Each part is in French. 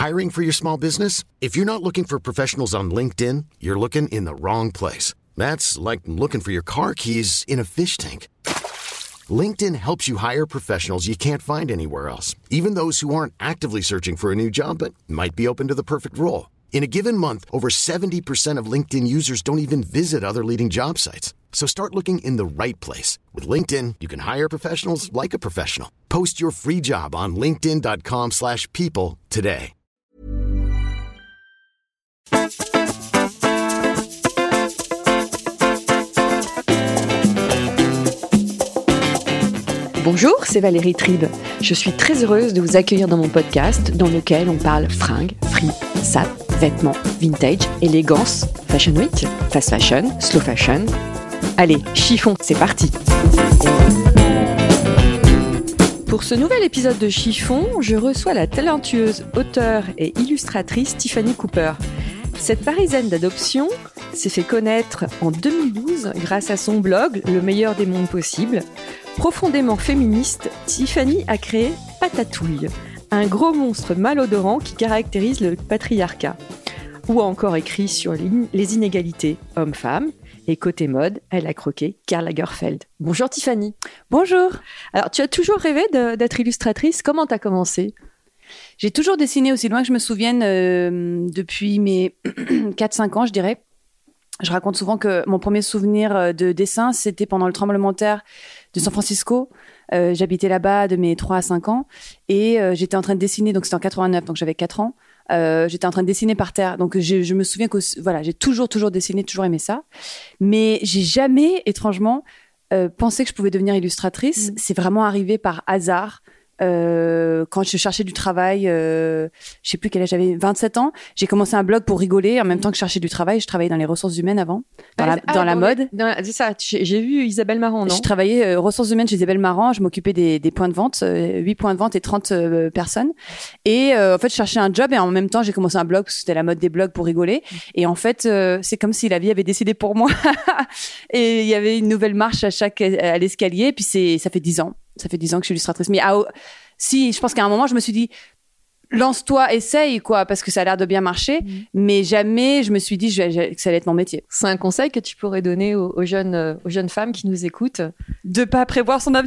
Hiring for your small business? If you're not looking for professionals on LinkedIn, you're looking in the wrong place. That's like looking for your car keys in a fish tank. LinkedIn helps you hire professionals you can't find anywhere else, even those who aren't actively searching for a new job but might be open to the perfect role. In a given month, over 70% of LinkedIn users don't even visit other leading job sites. So start looking in the right place. With LinkedIn, you can hire professionals like a professional. Post your free job on linkedin.com/people today. Bonjour, c'est Valérie Tribe. Je suis très heureuse de vous accueillir dans mon podcast dans lequel on parle fringues, free, sap, vêtements, vintage, élégance, fashion week, fast fashion, slow fashion. Allez, chiffon, c'est parti. Pour ce nouvel épisode de Chiffon, je reçois la talentueuse auteure et illustratrice Tiffany Cooper. Cette Parisienne d'adoption s'est fait connaître en 2012 grâce à son blog Le meilleur des mondes possibles. Profondément féministe, Tiffany a créé Patatouille, un gros monstre malodorant qui caractérise le patriarcat. Ou encore écrit sur les inégalités hommes-femmes. Et côté mode, elle a croqué Karl Lagerfeld. Bonjour Tiffany. Bonjour. Alors, tu as toujours rêvé d'être illustratrice. Comment t'as commencé ? J'ai toujours dessiné aussi loin que je me souvienne, depuis mes 4-5 ans, je dirais. Je raconte souvent que mon premier souvenir de dessin, c'était pendant le tremblement de terre de San Francisco. J'habitais là-bas de mes 3 à 5 ans et j'étais en train de dessiner, donc c'était en 89, donc j'avais 4 ans. J'étais en train de dessiner par terre, donc je me souviens que voilà, j'ai toujours dessiné, toujours aimé ça, mais j'ai jamais, étrangement, pensé que je pouvais devenir illustratrice. C'est vraiment arrivé par hasard. Quand je cherchais du travail, je sais plus quel âge j'avais, 27 ans, j'ai commencé un blog pour rigoler en même temps que je cherchais du travail. Je travaillais dans les ressources humaines avant, dans la mode. C'est ça, j'ai vu Isabelle Marant, non ? Je travaillais ressources humaines chez Isabelle Marant, je m'occupais des points de vente, 8 points de vente et 30 personnes. Et en fait, je cherchais un job et en même temps, j'ai commencé un blog parce que c'était la mode des blogs pour rigoler. Et en fait, c'est comme si la vie avait décidé pour moi. Et il y avait une nouvelle marche à l'escalier. Et puis ça fait 10 ans. Ça fait 10 ans que je suis illustratrice. Mais si, je pense qu'à un moment, je me suis dit, lance-toi, essaye, quoi, parce que ça a l'air de bien marcher. Mais jamais je me suis dit que ça allait être mon métier. C'est un conseil que tu pourrais donner aux jeunes femmes qui nous écoutent ? De pas prévoir son avenir ?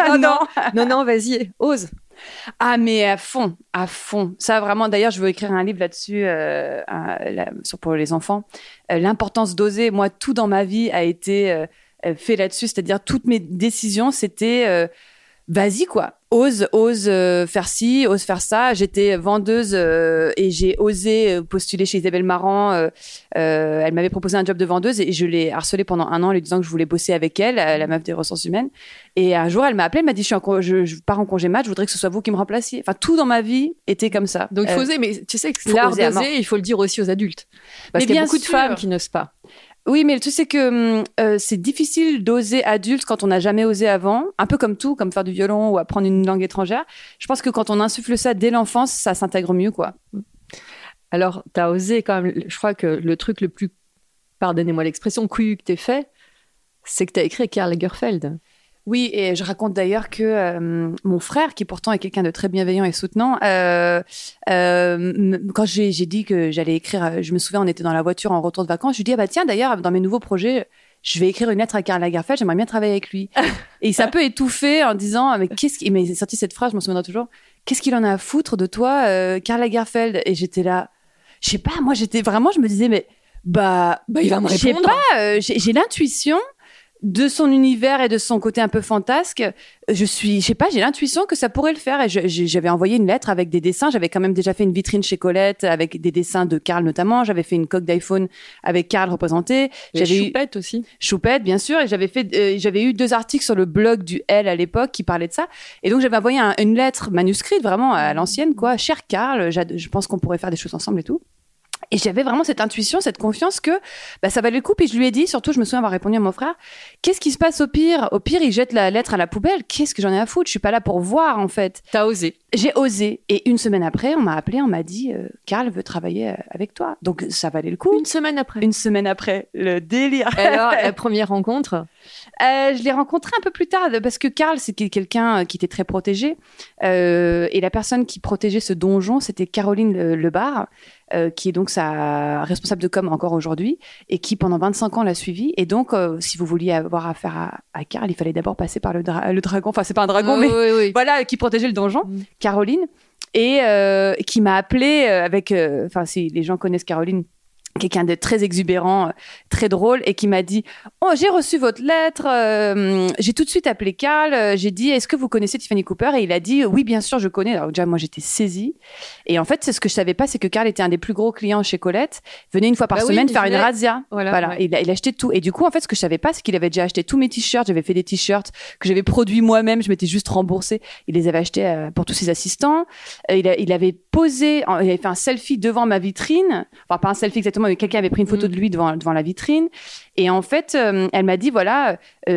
Non, vas-y, ose. Ah, mais à fond. Ça, vraiment, d'ailleurs, je veux écrire un livre là-dessus, pour les enfants. L'importance d'oser. Moi, tout dans ma vie a été fait là-dessus, c'est-à-dire toutes mes décisions, c'était vas-y quoi, ose faire ci, ose faire ça. J'étais vendeuse et j'ai osé postuler chez Isabelle Marant. Elle m'avait proposé un job de vendeuse et je l'ai harcelée pendant 1 an en lui disant que je voulais bosser avec elle, la meuf des ressources humaines. Et un jour, elle m'a appelée, elle m'a dit je pars en congé mat, je voudrais que ce soit vous qui me remplaciez. Enfin, tout dans ma vie était comme ça. Donc il faut oser, mais tu sais que l'art d'oser, il faut le dire aussi aux adultes. Parce qu'il y a beaucoup de femmes qui n'osent pas. Oui, mais le truc, c'est que c'est difficile d'oser adulte quand on n'a jamais osé avant. Un peu comme tout, comme faire du violon ou apprendre une langue étrangère. Je pense que quand on insuffle ça dès l'enfance, ça s'intègre mieux, quoi. Alors, t'as osé quand même. Je crois que le truc le plus, pardonnez-moi l'expression, couillu que t'aies fait, c'est que t'as écrit Karl Lagerfeld. Oui, et je raconte d'ailleurs que mon frère, qui pourtant est quelqu'un de très bienveillant et soutenant, quand j'ai dit que j'allais écrire, je me souviens, on était dans la voiture en retour de vacances, je lui dis ah bah tiens, d'ailleurs dans mes nouveaux projets, je vais écrire une lettre à Karl Lagerfeld, j'aimerais bien travailler avec lui. Et il s'est un peu étouffé en disant mais il m'a sorti cette phrase, je m'en souviendrai toujours. Qu'est-ce qu'il en a à foutre de toi, Karl Lagerfeld? Et j'étais là, je sais pas, moi j'étais vraiment, je me disais mais il va me répondre. Je sais pas, j'ai l'intuition de son univers et de son côté un peu fantasque, j'ai l'intuition que ça pourrait le faire. Et j'avais envoyé une lettre avec des dessins. J'avais quand même déjà fait une vitrine chez Colette avec des dessins de Karl notamment. J'avais fait une coque d'iPhone avec Karl représenté. J'avais Choupette aussi. Choupette, bien sûr. Et j'avais eu 2 articles sur le blog du Elle à l'époque qui parlaient de ça. Et donc j'avais envoyé une lettre manuscrite vraiment à l'ancienne, quoi. Cher Karl, je pense qu'on pourrait faire des choses ensemble et tout. Et j'avais vraiment cette intuition, cette confiance que ça valait le coup. Puis je lui ai dit, surtout, je me souviens avoir répondu à mon frère, qu'est-ce qui se passe au pire ? Au pire, il jette la lettre à la poubelle. Qu'est-ce que j'en ai à foutre ? Je suis pas là pour voir, en fait. T'as osé. j'ai osé. Et une semaine après, on m'a appelé, on m'a dit Karl veut travailler avec toi. Donc ça valait le coup. Une semaine après. Une semaine après, le délire. Alors, la première rencontre Je l'ai rencontré un peu plus tard parce que Karl, c'était quelqu'un qui était très protégé. Et la personne qui protégeait ce donjon, c'était Caroline Lebar, qui est donc sa responsable de com encore aujourd'hui et qui pendant 25 ans l'a suivi. Et donc, si vous vouliez avoir affaire à Karl, il fallait d'abord passer par le dragon. Enfin, c'est pas un dragon, mais oui. voilà, qui protégeait le donjon. Caroline. Et qui m'a appelé avec... Enfin, si les gens connaissent Caroline, quelqu'un de très exubérant, très drôle, et qui m'a dit « Oh, j'ai reçu votre lettre, j'ai tout de suite appelé Karl, j'ai dit « Est-ce que vous connaissez Tiffany Cooper ?» Et il a dit « Oui, bien sûr, je connais. » Alors déjà, moi, j'étais saisie. Et en fait, c'est ce que je savais pas, c'est que Karl était un des plus gros clients chez Colette, venait une fois par semaine faire une razzia. Voilà. Ouais. Il achetait tout. Et du coup, en fait, ce que je savais pas, c'est qu'il avait déjà acheté tous mes t-shirts. J'avais fait des t-shirts que j'avais produits moi-même, je m'étais juste remboursée. Il les avait achetés pour tous ses assistants. Il avait posé, il avait fait un selfie devant ma vitrine. Enfin, pas un selfie exactement, mais quelqu'un avait pris une photo de lui devant la vitrine. Et en fait, elle m'a dit, voilà, on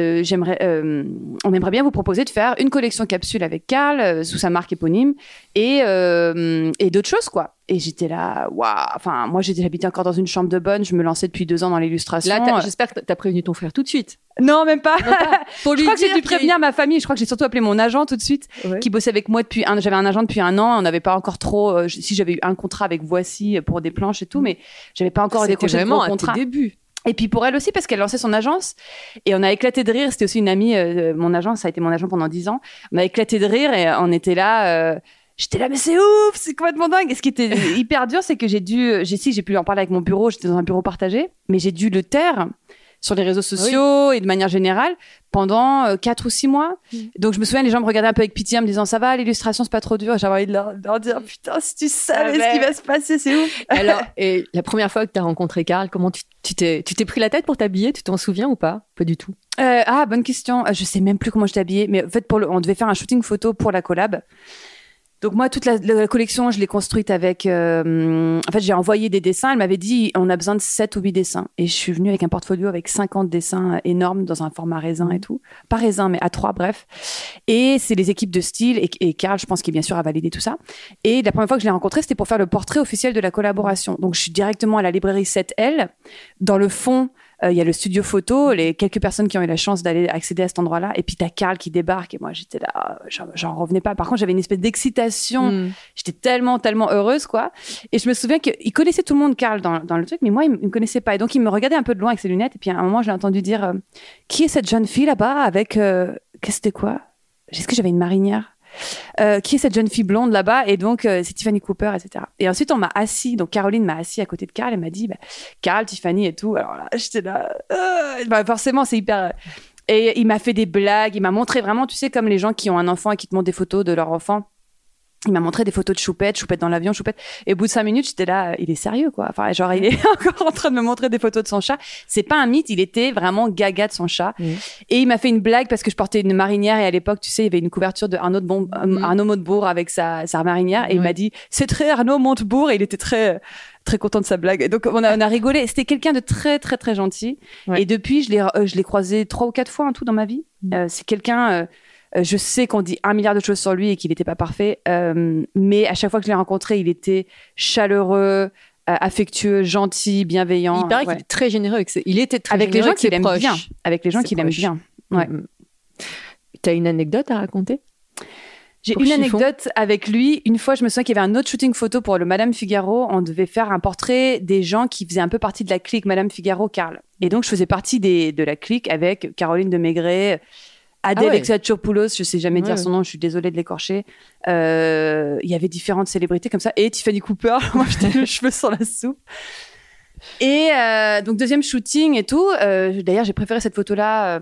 aimerait bien vous proposer de faire une collection capsule avec Karl, sous sa marque éponyme, et d'autres choses, quoi. Et j'étais là, waouh. Enfin, moi, j'habitais encore dans une chambre de bonne. Je me lançais depuis 2 ans dans l'illustration. Là, j'espère que t'as prévenu ton frère tout de suite. Non, même pas. Pour lui je crois que j'ai dû prévenir ma famille. Je crois que j'ai surtout appelé mon agent tout de suite, qui bossait avec moi j'avais un agent depuis 1 an. On n'avait pas encore trop. Si j'avais eu un contrat avec Voici pour des planches et tout, mais j'avais pas encore décroché de gros contrat. C'était vraiment à tes débuts. Et puis pour elle aussi, parce qu'elle lançait son agence. Et on a éclaté de rire. C'était aussi une amie, mon agent, ça a été mon agent pendant 10 ans. On a éclaté de rire et on était là. J'étais là, mais c'est ouf, c'est complètement dingue. Et ce qui était hyper dur, c'est que j'ai pu en parler avec mon bureau. J'étais dans un bureau partagé, mais j'ai dû le taire sur les réseaux sociaux et de manière générale pendant 4 ou 6 mois. Donc je me souviens, les gens me regardaient un peu avec pitié en me disant ça va, l'illustration c'est pas trop dur. J'avais envie de leur dire putain, si tu savais ce qui va se passer, c'est ouf. Alors, et la première fois que tu as rencontré Karl, comment tu t'es pris la tête pour t'habiller? Tu t'en souviens ou pas? Pas du tout. Bonne question. Je sais même plus comment je t'habillais, mais en fait on devait faire un shooting photo pour la collab. Donc moi, toute la collection, je l'ai construite avec... en fait, j'ai envoyé des dessins. Elle m'avait dit, on a besoin de 7 ou 8 dessins. Et je suis venue avec un portfolio avec 50 dessins énormes dans un format raisin et tout. Pas raisin, mais A3, bref. Et c'est les équipes de style. Et Karl, je pense qu'il bien sûr a validé tout ça. Et la première fois que je l'ai rencontré, c'était pour faire le portrait officiel de la collaboration. Donc je suis directement à la librairie 7L. Dans le fond... il y a le studio photo, les quelques personnes qui ont eu la chance d'aller accéder à cet endroit-là. Et puis, t'as Karl qui débarque. Et moi, j'étais là, j'en revenais pas. Par contre, j'avais une espèce d'excitation. J'étais tellement, tellement heureuse, quoi. Et je me souviens qu'il connaissait tout le monde, Karl, dans le truc. Mais moi, il me connaissait pas. Et donc, il me regardait un peu de loin avec ses lunettes. Et puis, à un moment, je l'ai entendu dire, qui est cette jeune fille là-bas avec, qu'est-ce que c'était quoi? Est-ce que j'avais une marinière? Qui est cette jeune fille blonde là-bas? Et donc c'est Tiffany Cooper, etc. Et ensuite on m'a assis, donc Caroline m'a assis à côté de Karl et m'a dit Karl, Tiffany et tout. Alors là j'étais là forcément c'est hyper et il m'a fait des blagues, il m'a montré vraiment, tu sais, comme les gens qui ont un enfant et qui te montrent des photos de leur enfant. Il m'a montré des photos de Choupette dans l'avion, Choupette. Et au bout de 5 minutes, j'étais là, il est sérieux, quoi. Enfin, genre, il est encore en train de me montrer des photos de son chat. C'est pas un mythe, il était vraiment gaga de son chat. Et il m'a fait une blague parce que je portais une marinière et à l'époque, tu sais, il y avait une couverture de Arnaud Montebourg avec sa marinière. Et il m'a dit, c'est très Arnaud Montebourg. Et il était très, très content de sa blague. Et donc, on a rigolé. C'était quelqu'un de très, très, très gentil. Et depuis, je l'ai croisé 3 ou 4 fois en tout dans ma vie. C'est quelqu'un, je sais qu'on dit 1 milliard de choses sur lui et qu'il n'était pas parfait, mais à chaque fois que je l'ai rencontré, il était chaleureux, affectueux, gentil, bienveillant. Il paraît qu'il est très généreux. Il était très avec généreux les gens qu'il aime bien. Avec les gens qu'il aime bien. Ouais. T'as une anecdote à raconter? J'ai une anecdote avec lui. Une fois, je me souviens qu'il y avait un autre shooting photo pour le Madame Figaro. On devait faire un portrait des gens qui faisaient un peu partie de la clique Madame Figaro, Karl. Et donc, je faisais partie de la clique avec Caroline de Maigret, Adèle Exarchopoulos, je sais jamais dire son nom, je suis désolée de l'écorcher. Il y avait différentes célébrités comme ça. Et Tiffany Cooper, moi j'étais les cheveux sur la soupe. Et donc deuxième shooting et tout. D'ailleurs, j'ai préféré cette photo-là.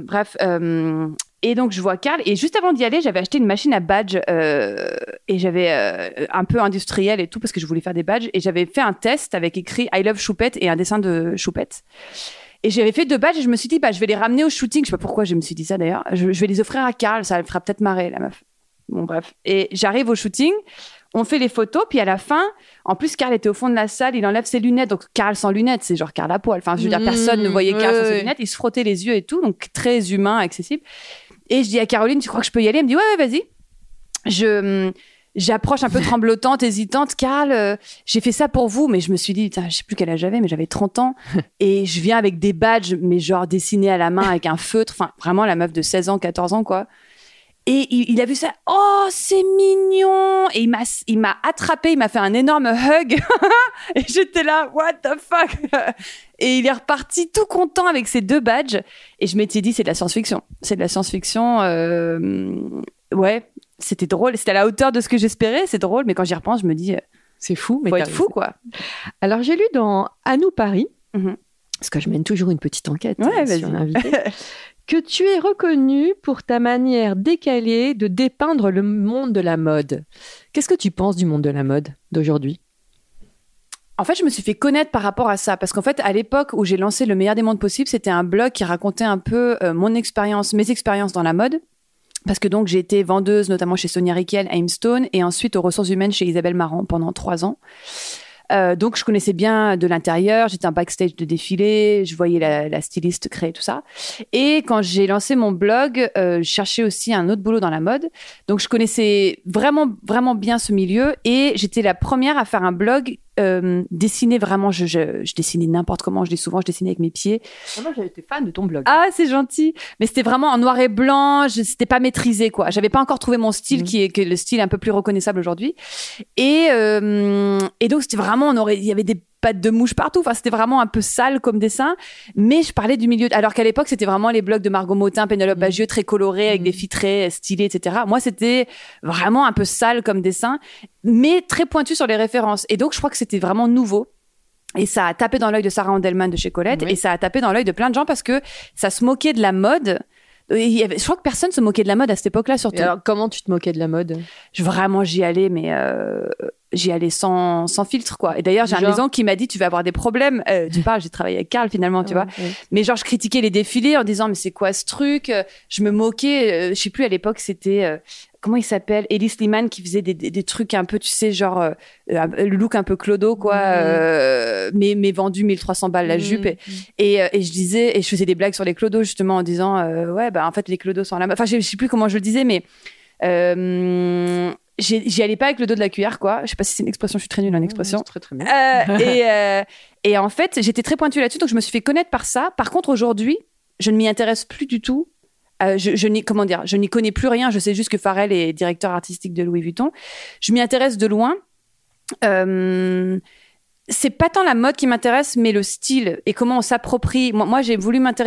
Et donc je vois Karl. Et juste avant d'y aller, j'avais acheté une machine à badge et j'avais un peu industriel et tout parce que je voulais faire des badges. Et j'avais fait un test avec écrit I love Choupette et un dessin de Choupette. Et j'avais fait 2 badges et je me suis dit, je vais les ramener au shooting. Je sais pas pourquoi je me suis dit ça d'ailleurs. Je vais les offrir à Karl, ça le fera peut-être marrer, la meuf. Bon, bref. Et j'arrive au shooting, on fait les photos, puis à la fin, en plus, Karl était au fond de la salle, il enlève ses lunettes. Donc, Karl sans lunettes, c'est genre Karl à poil. Enfin, je veux dire, personne ne voyait Karl sans ses lunettes. Il se frottait les yeux et tout, donc très humain, accessible. Et je dis à Caroline, tu crois que je peux y aller? Elle me dit, ouais, vas-y. j'approche un peu tremblotante, hésitante. Carl, j'ai fait ça pour vous, mais je me suis dit, je sais plus quel âge j'avais, mais j'avais 30 ans. Et je viens avec des badges, mais genre dessinés à la main avec un feutre. Enfin, vraiment la meuf de 16 ans, 14 ans, quoi. Et il a vu ça. Oh, c'est mignon. Et il m'a attrapé, il m'a fait un énorme hug. Et j'étais là, what the fuck? Et il est reparti tout content avec ses 2 badges. Et je m'étais dit, c'est de la science-fiction. C'est de la science-fiction. Ouais, c'était drôle. C'était à la hauteur de ce que j'espérais. C'est drôle, mais quand j'y repense, je me dis, c'est fou. Mais faut être fou, quoi. Alors, j'ai lu dans À nous Paris, parce que je mène toujours une petite enquête sur l'invité, que tu es reconnue pour ta manière décalée de dépeindre le monde de la mode. Qu'est-ce que tu penses du monde de la mode d'aujourd'hui ? En fait, je me suis fait connaître par rapport à ça. Parce qu'en fait, à l'époque où j'ai lancé Le Meilleur des Mondes Possibles, c'était un blog qui racontait un peu mes expériences dans la mode. Parce que donc, j'ai été vendeuse, notamment chez Sonia Rykiel à Aimstone, et ensuite aux ressources humaines chez Isabelle Marant pendant 3 ans. Donc, je connaissais bien de l'intérieur. J'étais un backstage de défilé. Je voyais la styliste créer tout ça. Et quand j'ai lancé mon blog, je cherchais aussi un autre boulot dans la mode. Donc, je connaissais vraiment, vraiment bien ce milieu. Et j'étais la première à faire un blog dessiner vraiment. Je dessinais n'importe comment. Je dessinais avec mes pieds. Moi, j'avais été fan de ton blog. Ah, c'est gentil. Mais c'était vraiment en noir et blanc. C'était pas maîtrisé, quoi. J'avais pas encore trouvé mon style qui est le style un peu plus reconnaissable aujourd'hui. Et donc, c'était vraiment, il y avait des pattes de mouche partout. Enfin, c'était vraiment un peu sale comme dessin. Mais je parlais du milieu. Alors qu'à l'époque, c'était vraiment les blogs de Margot Motin, Pénélope Bagieux, très colorés, avec des filles très stylées, etc. Moi, c'était vraiment un peu sale comme dessin, mais très pointu sur les références. Et donc, je crois que c'était vraiment nouveau. Et ça a tapé dans l'œil de Sarah Handelman de chez Colette. Et ça a tapé dans l'œil de plein de gens parce que ça se moquait de la mode. Je crois que personne se moquait de la mode à cette époque-là, surtout. Et alors, comment tu te moquais de la mode ? Vraiment, j'y allais, mais j'y allais sans filtre, quoi. Et d'ailleurs, j'ai un maison qui m'a dit, tu vas avoir des problèmes. Tu parles, j'ai travaillé avec Carl, finalement, tu vois. Ouais. Mais genre, je critiquais les défilés en disant, mais c'est quoi ce truc ? Je me moquais. Je sais plus, à l'époque, c'était... comment il s'appelle ? Elie Slimane qui faisait des trucs un peu, tu sais, genre le look un peu clodo, quoi, mais vendu 1300 balles la jupe. Et je disais, et je faisais des blagues sur les clodos, justement, en disant, ouais, bah, en fait, les clodos sont là. Enfin, je sais plus comment je le disais, mais j'y allais pas avec le dos de la cuillère, quoi. Je sais pas si c'est une expression, je suis très nulle en expression. C'est très bien. Et en fait, j'étais très pointue là-dessus, donc je me suis fait connaître par ça. Par contre, aujourd'hui, je ne m'y intéresse plus du tout. Je n'y connais plus rien. Je sais juste que Pharrell est directeur artistique de Louis Vuitton. Je m'y intéresse de loin. C'est pas tant la mode qui m'intéresse, mais le style et comment on s'approprie. Moi, je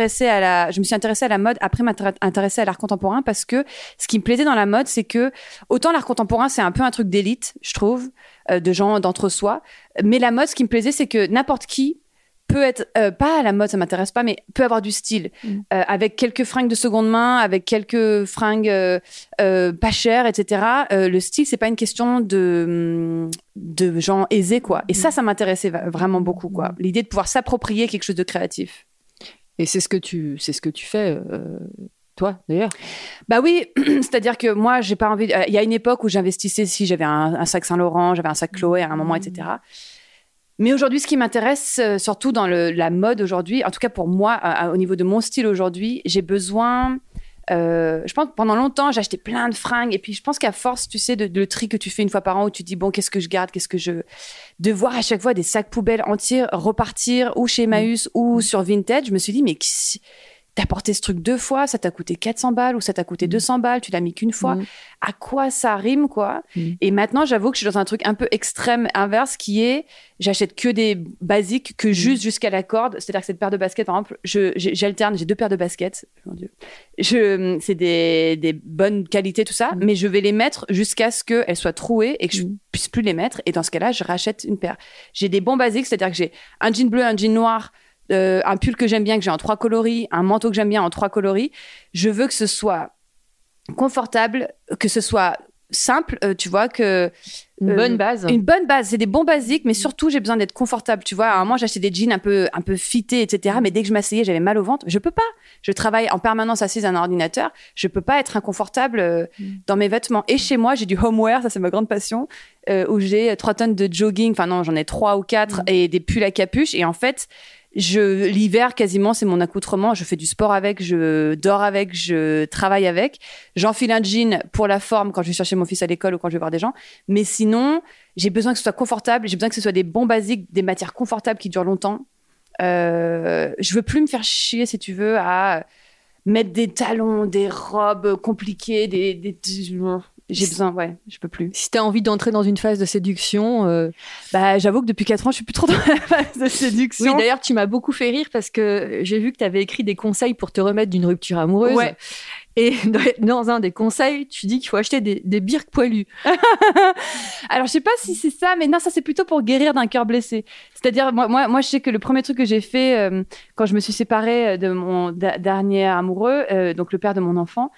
me suis intéressée à la mode après m'intéresser à l'art contemporain parce que ce qui me plaisait dans la mode, c'est que autant l'art contemporain, c'est un peu un truc d'élite, je trouve, de gens d'entre-soi. Mais la mode, ce qui me plaisait, c'est que n'importe qui peut être, pas à la mode, ça m'intéresse pas, mais peut avoir du style, avec quelques fringues de seconde main, avec quelques fringues pas chères, etc. Le style, c'est pas une question de gens aisés, quoi. Et ça m'intéressait vraiment beaucoup, quoi. L'idée de pouvoir s'approprier quelque chose de créatif. Et c'est ce que tu fais, toi, d'ailleurs. Bah oui, c'est-à-dire que moi, j'ai pas envie. Il y a une époque où j'investissais, si j'avais un sac Saint-Laurent, j'avais un sac Chloé à un moment, etc. Mais aujourd'hui, ce qui m'intéresse, surtout dans la mode aujourd'hui, en tout cas pour moi, au niveau de mon style aujourd'hui, j'ai besoin... je pense que pendant longtemps, j'ai acheté plein de fringues. Et puis, je pense qu'à force, tu sais, le tri que tu fais une fois par an, où tu dis, bon, qu'est-ce que je garde, de voir à chaque fois des sacs poubelles entiers repartir, ou chez Emmaüs, ou sur Vinted, je me suis dit, mais t'as porté ce truc 2 fois, ça t'a coûté 400 balles, ou ça t'a coûté 200 balles, tu l'as mis qu'une fois. À quoi ça rime, quoi? Et maintenant, j'avoue que je suis dans un truc un peu extrême inverse qui est, j'achète que des basiques, que juste jusqu'à la corde. C'est-à-dire que cette paire de baskets, par exemple, j'alterne, j'ai 2 paires de baskets. Mon Dieu. C'est des bonnes qualités, tout ça, mais je vais les mettre jusqu'à ce qu'elles soient trouées et que je puisse plus les mettre. Et dans ce cas-là, je rachète une paire. J'ai des bons basiques, c'est-à-dire que j'ai un jean bleu, un jean noir, un pull que j'aime bien, que j'ai en 3 coloris, un manteau que j'aime bien en 3 coloris. Je veux que ce soit confortable, que ce soit simple, tu vois, une bonne base. Une bonne base, c'est des bons basiques, mais surtout j'ai besoin d'être confortable, tu vois. À un moment, j'achetais des jeans un peu fités, etc. Mais dès que je m'asseyais, j'avais mal au ventre. Je peux pas. Je travaille en permanence assise à un ordinateur. Je peux pas être inconfortable dans mes vêtements. Et chez moi, j'ai du homeware, ça c'est ma grande passion, où j'ai 3 tonnes de jogging. Enfin non, j'en ai 3 ou 4 et des pulls à capuche. Et en fait, L'hiver, quasiment, c'est mon accoutrement. Je fais du sport avec, je dors avec, je travaille avec. J'enfile un jean pour la forme quand je vais chercher mon fils à l'école ou quand je vais voir des gens. Mais sinon, j'ai besoin que ce soit confortable. J'ai besoin que ce soit des bons basiques, des matières confortables qui durent longtemps. Je veux plus me faire chier, si tu veux, à mettre des talons, des robes compliquées, j'ai besoin, je peux plus. Si t'as envie d'entrer dans une phase de séduction... j'avoue que depuis 4 ans, je suis plus trop dans la phase de séduction. Oui, d'ailleurs, tu m'as beaucoup fait rire parce que j'ai vu que t'avais écrit des conseils pour te remettre d'une rupture amoureuse. Ouais. Et dans un des conseils, tu dis qu'il faut acheter des birques poilues. Alors, je sais pas si c'est ça, mais non, ça, c'est plutôt pour guérir d'un cœur blessé. C'est-à-dire, moi, je sais que le premier truc que j'ai fait quand je me suis séparée de mon dernier amoureux, donc le père de mon enfant,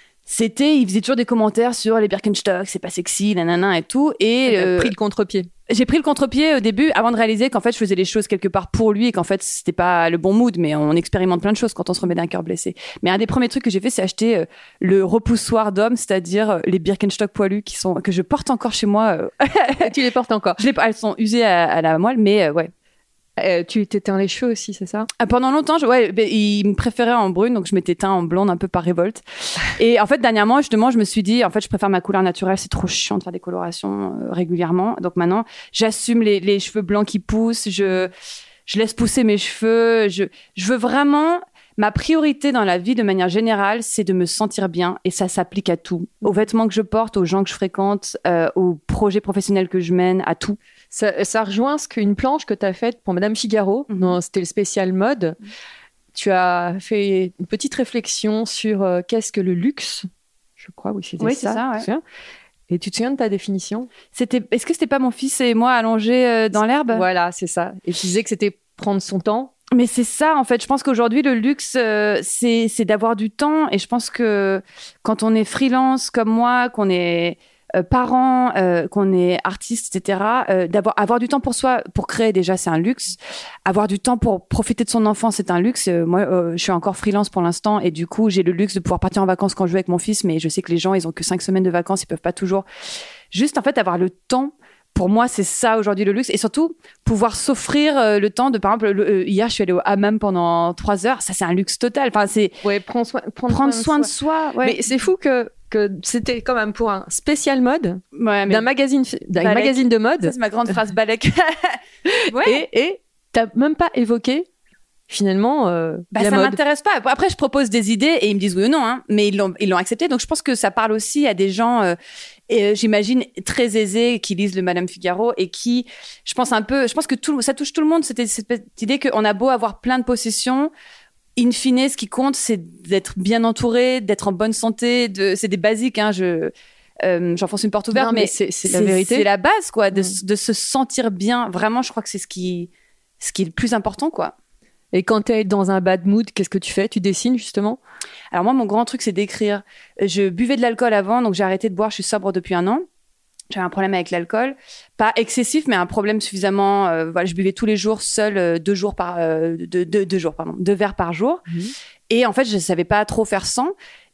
il faisait toujours des commentaires sur les Birkenstock, c'est pas sexy, nanana et tout. Et t'as pris le contre-pied. J'ai pris le contre-pied au début avant de réaliser qu'en fait, je faisais les choses quelque part pour lui et qu'en fait, c'était pas le bon mood, mais on expérimente plein de choses quand on se remet d'un cœur blessé. Mais un des premiers trucs que j'ai fait, c'est acheter le repoussoir d'homme, c'est-à-dire les Birkenstock poilus que je porte encore chez moi. Tu les portes encore? Elles sont usées à la moelle, mais ouais. Tu t'éteins les cheveux aussi, c'est ça? Pendant longtemps, il me préférait en brune, donc je m'étais teint en blonde un peu par révolte. Et en fait, dernièrement, justement, je me suis dit, en fait, je préfère ma couleur naturelle, c'est trop chiant de faire des colorations régulièrement. Donc maintenant, j'assume les cheveux blancs qui poussent, je laisse pousser mes cheveux, je veux vraiment... Ma priorité dans la vie, de manière générale, c'est de me sentir bien, et ça s'applique à tout. Aux vêtements que je porte, aux gens que je fréquente, aux projets professionnels que je mène, à tout. Ça rejoint une planche que tu as faite pour Madame Figaro. C'était le spécial mode. Tu as fait une petite réflexion sur qu'est-ce que le luxe. Je crois, oui, c'était ça. Oui, c'est ça, ouais. Et tu te souviens de ta définition? Est-ce que c'était pas mon fils et moi allongés dans l'herbe? Voilà, c'est ça. Et tu disais que c'était prendre son temps. Mais c'est ça, en fait. Je pense qu'aujourd'hui, le luxe, c'est d'avoir du temps. Et je pense que quand on est freelance comme moi, qu'on est parent, qu'on est artiste, etc., avoir du temps pour soi, pour créer, déjà, c'est un luxe. Avoir du temps pour profiter de son enfant, c'est un luxe. Moi, je suis encore freelance pour l'instant. Et du coup, j'ai le luxe de pouvoir partir en vacances quand je veux avec mon fils. Mais je sais que les gens, ils ont que 5 semaines de vacances. Ils peuvent pas toujours. Juste, en fait, avoir le temps. Pour moi, c'est ça aujourd'hui le luxe. Et surtout, pouvoir s'offrir le temps de, par exemple, hier, je suis allée au hammam pendant 3 heures. Ça, c'est un luxe total. Enfin, c'est prendre soin de soi. Ouais. Mais c'est fou que c'était quand même pour un spécial mode d'un magazine de mode. Ça, c'est ma grande phrase Balek. Ouais. Et t'as même pas évoqué finalement la ça mode. M'intéresse pas. Après, je propose des idées et ils me disent oui ou non, hein, mais ils l'ont accepté. Donc, je pense que ça parle aussi à des gens, j'imagine, très aisés qui lisent le Madame Figaro et qui, je pense que ça touche tout le monde. C'était cette idée qu'on a beau avoir plein de possessions. In fine, ce qui compte, c'est d'être bien entouré, d'être en bonne santé. C'est des basiques, hein. J'enfonce une porte ouverte, non, mais c'est la vérité. C'est la base, quoi, de se sentir bien. Vraiment, je crois que c'est ce qui est le plus important, quoi. Et quand tu es dans un bad mood, qu'est-ce que tu fais? Tu dessines, justement? Alors moi, mon grand truc, c'est d'écrire. Je buvais de l'alcool avant, donc j'ai arrêté de boire. Je suis sobre depuis 1 an. J'avais un problème avec l'alcool. Pas excessif, mais un problème suffisamment... je buvais tous les jours, seul, 2 verres par jour. Et en fait, je ne savais pas trop faire sans.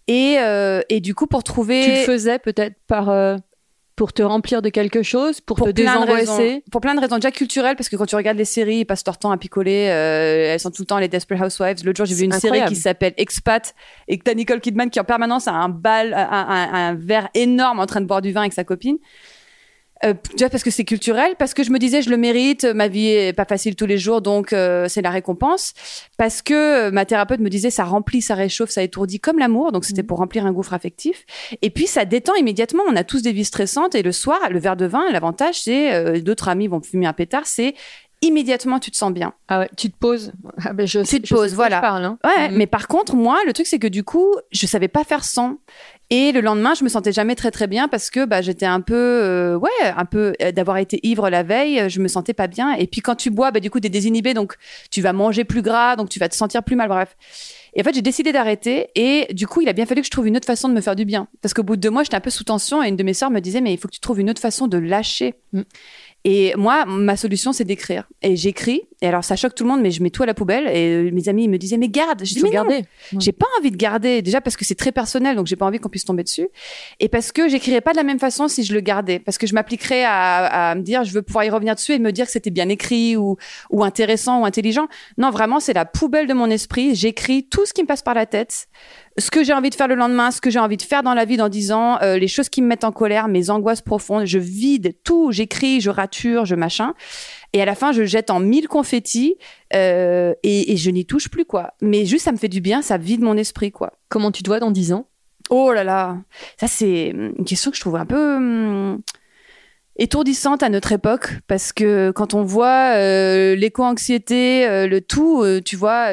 Et du coup, pour trouver... Tu le faisais peut-être pour te remplir de quelque chose, pour te désangoisser. Pour plein de raisons. Déjà culturelles, parce que quand tu regardes les séries, ils passent leur temps à picoler. Elles sont tout le temps les Desperate Housewives. L'autre jour, j'ai vu une série qui s'appelle Expat et que t'as Nicole Kidman qui en permanence a un verre énorme en train de boire du vin avec sa copine. Déjà parce que c'est culturel, parce que je me disais je le mérite, ma vie est pas facile tous les jours, donc c'est la récompense. Parce que ma thérapeute me disait ça remplit, ça réchauffe, ça étourdit comme l'amour, donc c'était pour remplir un gouffre affectif. Et puis ça détend immédiatement. On a tous des vies stressantes et le soir, le verre de vin, l'avantage c'est d'autres amis vont fumer un pétard, c'est immédiatement tu te sens bien. Ah ouais, tu te poses. Ah ben tu te poses, voilà. Je parle, hein. Ouais, mais par contre moi le truc c'est que du coup je savais pas faire sans. Et le lendemain, je me sentais jamais très très bien parce que j'étais un peu d'avoir été ivre la veille, je me sentais pas bien. Et puis quand tu bois, du coup t'es désinhibé, donc tu vas manger plus gras, donc tu vas te sentir plus mal, bref. Et en fait, j'ai décidé d'arrêter et du coup, il a bien fallu que je trouve une autre façon de me faire du bien. Parce qu'au bout de 2 mois, j'étais un peu sous tension et une de mes sœurs me disait mais il faut que tu trouves une autre façon de lâcher. Et moi, ma solution, c'est d'écrire. Et j'écris. Et alors, ça choque tout le monde, mais je mets tout à la poubelle. Et mes amis, ils me disaient, mais garde. Je dis, mais garder. non, j'ai pas envie de garder. Déjà parce que c'est très personnel, donc j'ai pas envie qu'on puisse tomber dessus. Et parce que j'écrirais pas de la même façon si je le gardais. Parce que je m'appliquerais à me dire, je veux pouvoir y revenir dessus et me dire que c'était bien écrit ou intéressant ou intelligent. Non, vraiment, c'est la poubelle de mon esprit. J'écris tout ce qui me passe par la tête. Ce que j'ai envie de faire le lendemain, ce que j'ai envie de faire dans la vie dans 10 ans, les choses qui me mettent en colère, mes angoisses profondes, je vide tout, j'écris, je rature, je machin. Et à la fin, je jette en 1000 confettis et je n'y touche plus, quoi. Mais juste, ça me fait du bien, ça vide mon esprit, quoi. Comment tu te vois dans 10 ans ? Oh là là, ça c'est une question que je trouve un peu étourdissante à notre époque, parce que quand on voit l'éco-anxiété, le tout, tu vois,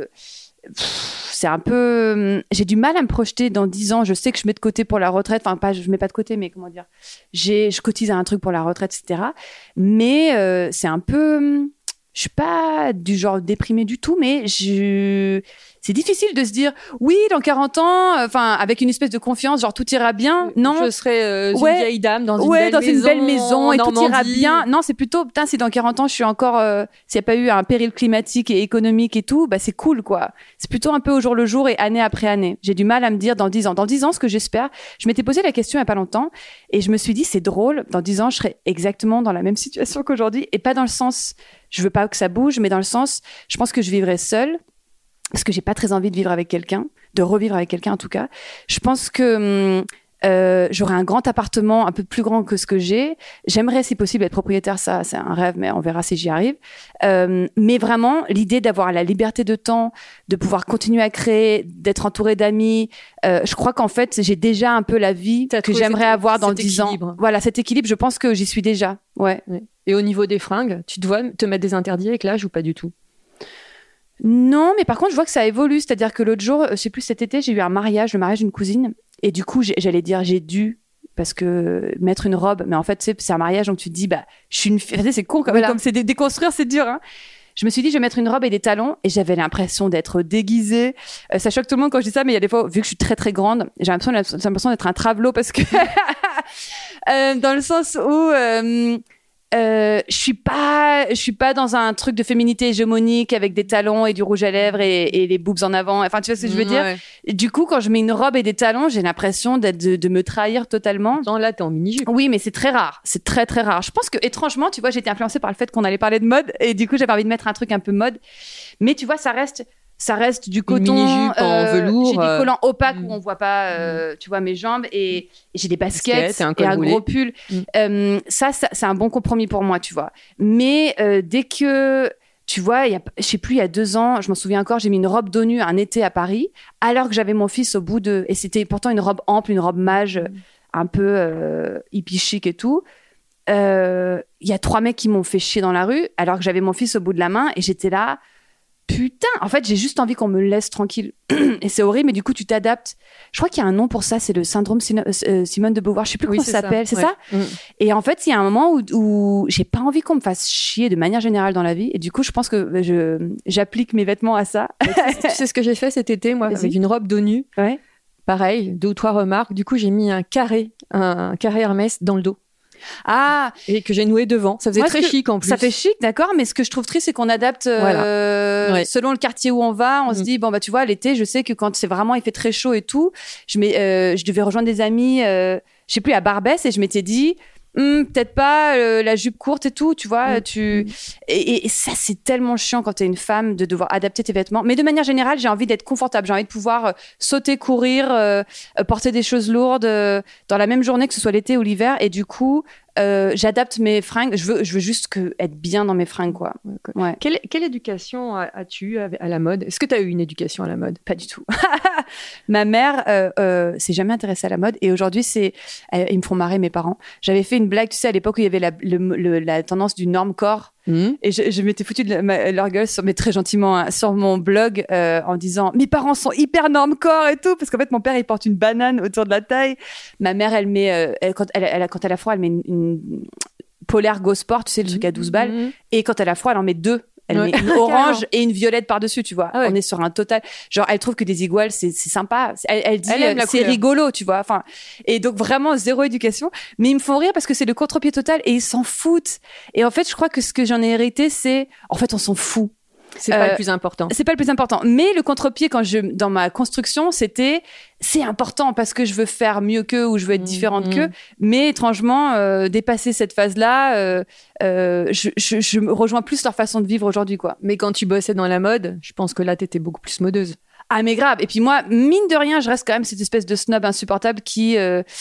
c'est un peu... J'ai du mal à me projeter dans 10 ans. Je sais que je mets de côté pour la retraite. Enfin, pas, je mets pas de côté, mais comment dire, je cotise à un truc pour la retraite, etc. Mais c'est un peu... Je suis pas du genre déprimée du tout, mais c'est difficile de se dire oui, dans 40 ans, avec une espèce de confiance, genre tout ira bien. Non, je serai une vieille dame dans une belle maison et tout ira Normandie. bien. Non, c'est plutôt putain, si dans 40 ans je suis encore s'il n'y a pas eu un péril climatique et économique et tout, bah c'est cool, quoi. C'est plutôt un peu au jour le jour et année après année. J'ai du mal à me dire dans 10 ans. Dans 10 ans, ce que j'espère, je m'étais posé la question il y a pas longtemps et je me suis dit c'est drôle, dans 10 ans, je serai exactement dans la même situation qu'aujourd'hui, et pas dans le sens je veux pas que ça bouge, mais dans le sens, je pense que je vivrai seule, parce que j'ai pas très envie de vivre avec quelqu'un, de revivre avec quelqu'un en tout cas. Je pense que j'aurai un grand appartement, un peu plus grand que ce que j'ai. J'aimerais, si possible, être propriétaire. Ça, c'est un rêve, mais on verra si j'y arrive. Mais vraiment, l'idée d'avoir la liberté de temps, de pouvoir continuer à créer, d'être entourée d'amis. Je crois qu'en fait, j'ai déjà un peu la vie que j'aimerais avoir dans 10 ans. Voilà, cet équilibre, je pense que j'y suis déjà. Ouais. Et au niveau des fringues, tu dois te mettre des interdits avec l'âge ou pas du tout ? Non, mais par contre, je vois que ça évolue. C'est-à-dire que l'autre jour, je sais plus, cet été, j'ai eu le mariage d'une cousine. Et du coup, j'allais dire, j'ai dû, parce que mettre une robe. Mais en fait, c'est un mariage, donc tu te dis, bah, je suis une fille. C'est con, comme c'est déconstruire, c'est dur, hein. Je me suis dit, je vais mettre une robe et des talons, et j'avais l'impression d'être déguisée. Ça choque tout le monde quand je dis ça, mais il y a des fois, vu que je suis très très grande, j'ai l'impression d'être un travelot, parce que dans le sens où je suis pas dans un truc de féminité hégémonique avec des talons et du rouge à lèvres et les boobs en avant. Enfin, tu vois ce que je veux dire? Et du coup, quand je mets une robe et des talons, j'ai l'impression de me trahir totalement. Non, là, t'es en mini-jupe. Oui, mais c'est très rare. C'est très, très rare. Je pense que, étrangement, tu vois, j'ai été influencée par le fait qu'on allait parler de mode et du coup, j'avais envie de mettre un truc un peu mode. Mais tu vois, ça reste du coton. Une mini-jupe en velours. J'ai des collants opaques où on voit pas, tu vois, mes jambes, et j'ai des baskets et un gros pull. Ça, c'est un bon compromis pour moi, tu vois. Mais dès que, tu vois, je sais plus, il y a 2 ans, je m'en souviens encore, j'ai mis une robe d'ONU un été à Paris, alors que j'avais mon fils au bout de... Et c'était pourtant une robe ample, une robe mage, un peu hippie chic et tout. Il y a 3 mecs qui m'ont fait chier dans la rue, alors que j'avais mon fils au bout de la main, et j'étais là... Putain, en fait, j'ai juste envie qu'on me laisse tranquille. Et c'est horrible, mais du coup, tu t'adaptes. Je crois qu'il y a un nom pour ça, c'est le syndrome Simone de Beauvoir. Je sais plus comment ça s'appelle, c'est ça? Et en fait, il y a un moment où j'ai pas envie qu'on me fasse chier de manière générale dans la vie. Et du coup, je pense que j'applique mes vêtements à ça. Tu sais ce que j'ai fait cet été, moi, avec une robe d'ONU. Ouais. Pareil, 2 ou 3 remarques. Du coup, j'ai mis un carré Hermès dans le dos. Ah, et que j'ai noué devant. Ça faisait très chic en plus. Ça fait chic, d'accord, mais ce que je trouve triste, c'est qu'on adapte selon le quartier où on va. On se dit, bon, bah, tu vois, l'été, je sais que quand c'est vraiment, il fait très chaud et tout, je devais rejoindre des amis, je sais plus, à Barbès, et je m'étais dit, peut-être pas la jupe courte et tout, tu vois, et ça, c'est tellement chiant quand t'es une femme de devoir adapter tes vêtements. Mais de manière générale, j'ai envie d'être confortable, j'ai envie de pouvoir sauter, courir, porter des choses lourdes dans la même journée, que ce soit l'été ou l'hiver, et du coup j'adapte mes fringues. Je veux juste être bien dans mes fringues, quoi. Ouais. Quelle éducation as-tu eu à la mode? Est-ce que tu as eu une éducation à la mode? Pas du tout. Ma mère s'est jamais intéressée à la mode, et aujourd'hui ils me font marrer, mes parents. J'avais fait une blague, tu sais, à l'époque où il y avait la tendance du normcore. Et je m'étais foutu de leur gueule, mais très gentiment, hein, sur mon blog, en disant mes parents sont hyper normcore et tout, parce qu'en fait mon père il porte une banane autour de la taille, ma mère elle met quand elle a froid, elle met une polaire Go Sport, tu sais, le truc à 12 balles, et quand elle a froid elle en met 2. Elle Ouais. met une orange et une violette par-dessus, tu vois. Ah ouais. On est sur un total. Genre, elle trouve que des iguales, c'est sympa. Elle dit, Elle aime la c'est couleur. rigolo, tu vois. Enfin, et donc vraiment zéro éducation. Mais ils me font rire parce que c'est le contre-pied total et ils s'en foutent. Et en fait, je crois que ce que j'en ai hérité, c'est, en fait, on s'en fout. C'est pas le plus important. C'est pas le plus important. Mais le contre-pied, dans ma construction, c'est important parce que je veux faire mieux qu'eux ou je veux être différente qu'eux. Mais étrangement, dépasser cette phase-là, je me rejoins plus leur façon de vivre aujourd'hui, quoi. Mais quand tu bossais dans la mode, je pense que là, t'étais beaucoup plus modeuse. Ah, mais grave. Et puis moi, mine de rien, je reste quand même cette espèce de snob insupportable qui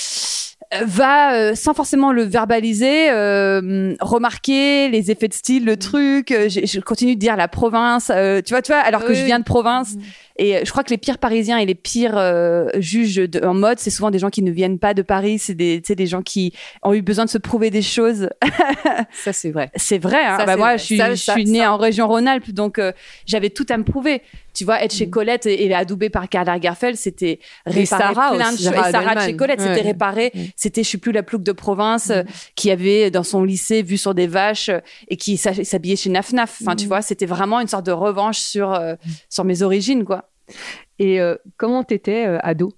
va, sans forcément le verbaliser, remarquer les effets de style, le truc. Je continue de dire la province, tu vois, alors que je viens de province. Et je crois que les pires Parisiens et les pires juges en mode, c'est souvent des gens qui ne viennent pas de Paris. C'est des gens qui ont eu besoin de se prouver des choses. Ça, c'est vrai. C'est vrai. Hein. Ça, Bah, c'est moi, vrai. je suis née en région Rhône-Alpes, donc j'avais tout à me prouver. Tu vois, être chez Colette et adoubée par Karl Lagerfeld, c'était réparer Sarah plein de aussi, choses. Sarah Et Sarah de Edelman. chez Colette, c'était Ouais. réparer. C'était, je suis plus la plouc de province qui avait dans son lycée vu sur des vaches et qui s'habillait chez Naf Naf. Enfin, tu vois, c'était vraiment une sorte de revanche sur mes origines, quoi. Et comment t'étais ado?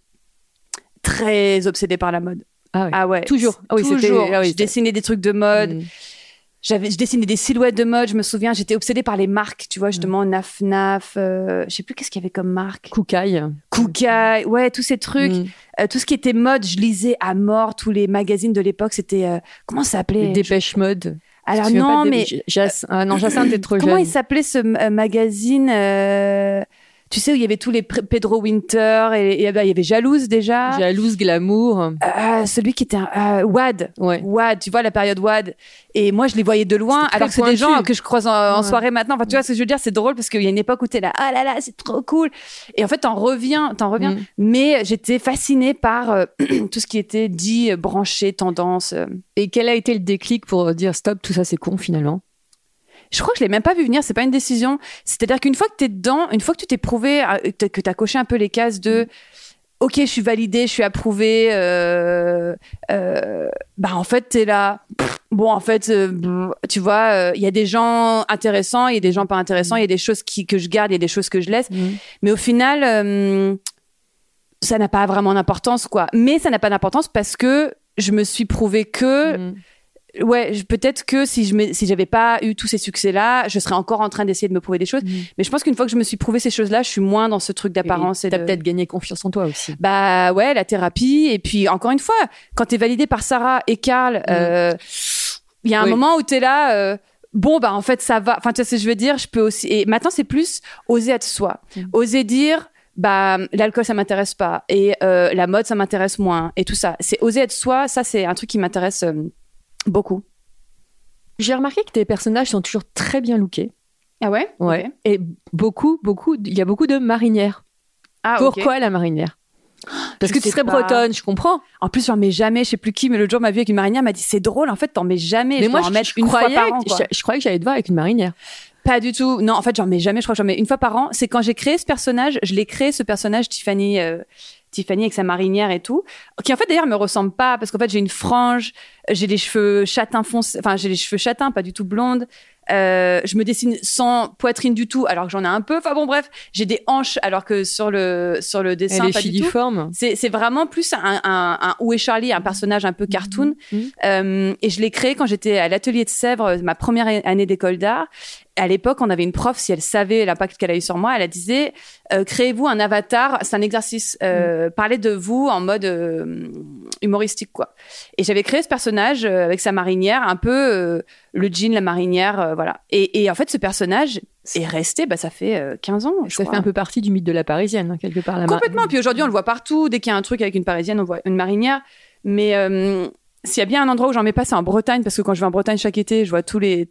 Très obsédée par la mode. Ah ouais. Ouais. Toujours. Ah oui, c'était- Toujours. ah oui, Je dessinais des trucs de mode. Je dessinais des silhouettes de mode. Je me souviens, j'étais obsédée par les marques. Tu vois, justement, Naf Naf. Je sais plus qu'est-ce qu'il y avait comme marque. Koukaï. Kukai. Ouais, tous ces trucs. Tout ce qui était mode, je lisais à mort. Tous les magazines de l'époque, c'était comment ça s'appelait? Dépêche Mode. Alors Tu te souviens non, pas de mais non, Jacinthe, t'es trop comment jeune. il s'appelait ce magazine tu sais, où il y avait tous les Pedro Winter et il y avait Jalouse déjà. Jalouse, glamour. Celui qui était Wad. Ouais. Wad, tu vois, la période Wad. Et moi, je les voyais de loin, C'était très alors que c'est des pointu. gens que je croise en Ouais. soirée maintenant. Enfin, tu vois ce que je veux dire, c'est drôle parce qu'il y a une époque où t'es là, ah là là, c'est trop cool. Et en fait, t'en reviens. Mais j'étais fascinée par tout ce qui était dit, branché, tendance. Et quel a été le déclic pour dire stop, tout ça c'est con finalement? Je crois que je l'ai même pas vu venir, c'est pas une décision. C'est-à-dire qu'une fois que t'es dedans, une fois que tu t'es prouvé, que t'as coché un peu les cases de ok, je suis validée, je suis approuvée, bah en fait, t'es là. Bon, en fait, tu vois, il y a des gens intéressants, il y a des gens pas intéressants, il y a des choses que je garde, il y a des choses que je laisse. Mais au final, ça n'a pas vraiment d'importance, quoi. Mais ça n'a pas d'importance parce que je me suis prouvé que... Ouais, peut-être que si j'avais pas eu tous ces succès-là, je serais encore en train d'essayer de me prouver des choses. Mais je pense qu'une fois que je me suis prouvé ces choses-là, je suis moins dans ce truc d'apparence. T'as peut-être gagné confiance en toi aussi. Bah ouais, la thérapie. Et puis encore une fois, quand t'es validé par Sarah et Karl, il y a un moment où t'es là. Bon, bah en fait ça va. Enfin, tu sais ce que je veux dire. Je peux aussi. Et maintenant c'est plus oser être soi, oser dire. Bah l'alcool ça m'intéresse pas et la mode ça m'intéresse moins et tout ça. C'est oser être soi. Ça c'est un truc qui m'intéresse. Beaucoup. J'ai remarqué que tes personnages sont toujours très bien lookés. Ah ouais? Ouais. Okay. Et il y a beaucoup de marinières. Ah, pourquoi la marinière? Parce que tu serais bretonne, je comprends. En plus, j'en mets jamais, je sais plus qui, mais l'autre jour, m'a vu avec une marinière, m'a dit c'est drôle, en fait, t'en mets jamais. Mais moi, je mettre une fois par an. Je croyais que j'allais te voir avec une marinière. Pas du tout. Non, en fait, j'en mets jamais, je crois que j'en mets une fois par an. C'est quand j'ai créé ce personnage, ce personnage, Tiffany avec sa marinière et tout, qui en fait d'ailleurs me ressemble pas parce qu'en fait j'ai une frange, j'ai les cheveux châtains foncés, enfin j'ai les cheveux châtains, pas du tout blondes. Je me dessine sans poitrine du tout, alors que j'en ai un peu. Enfin bon, bref, j'ai des hanches, alors que sur le dessin, pas du tout. C'est vraiment plus un Où est Charlie, un personnage un peu cartoon. Et je l'ai créé quand j'étais à l'atelier de Sèvres, ma première année d'école d'art. À l'époque, on avait une prof, si elle savait l'impact qu'elle a eu sur moi, elle disait créez-vous un avatar, c'est un exercice, parlez de vous en mode humoristique, quoi. Et j'avais créé ce personnage avec sa marinière, un peu le jean, la marinière, voilà. Et en fait, ce personnage est resté, ça fait 15 ans. Ça fait un peu partie du mythe de la Parisienne, hein, quelque part. Complètement. Puis aujourd'hui, on le voit partout. Dès qu'il y a un truc avec une Parisienne, on voit une marinière. Mais s'il y a bien un endroit où j'en mets pas, c'est en Bretagne, parce que quand je vais en Bretagne chaque été, je vois tous les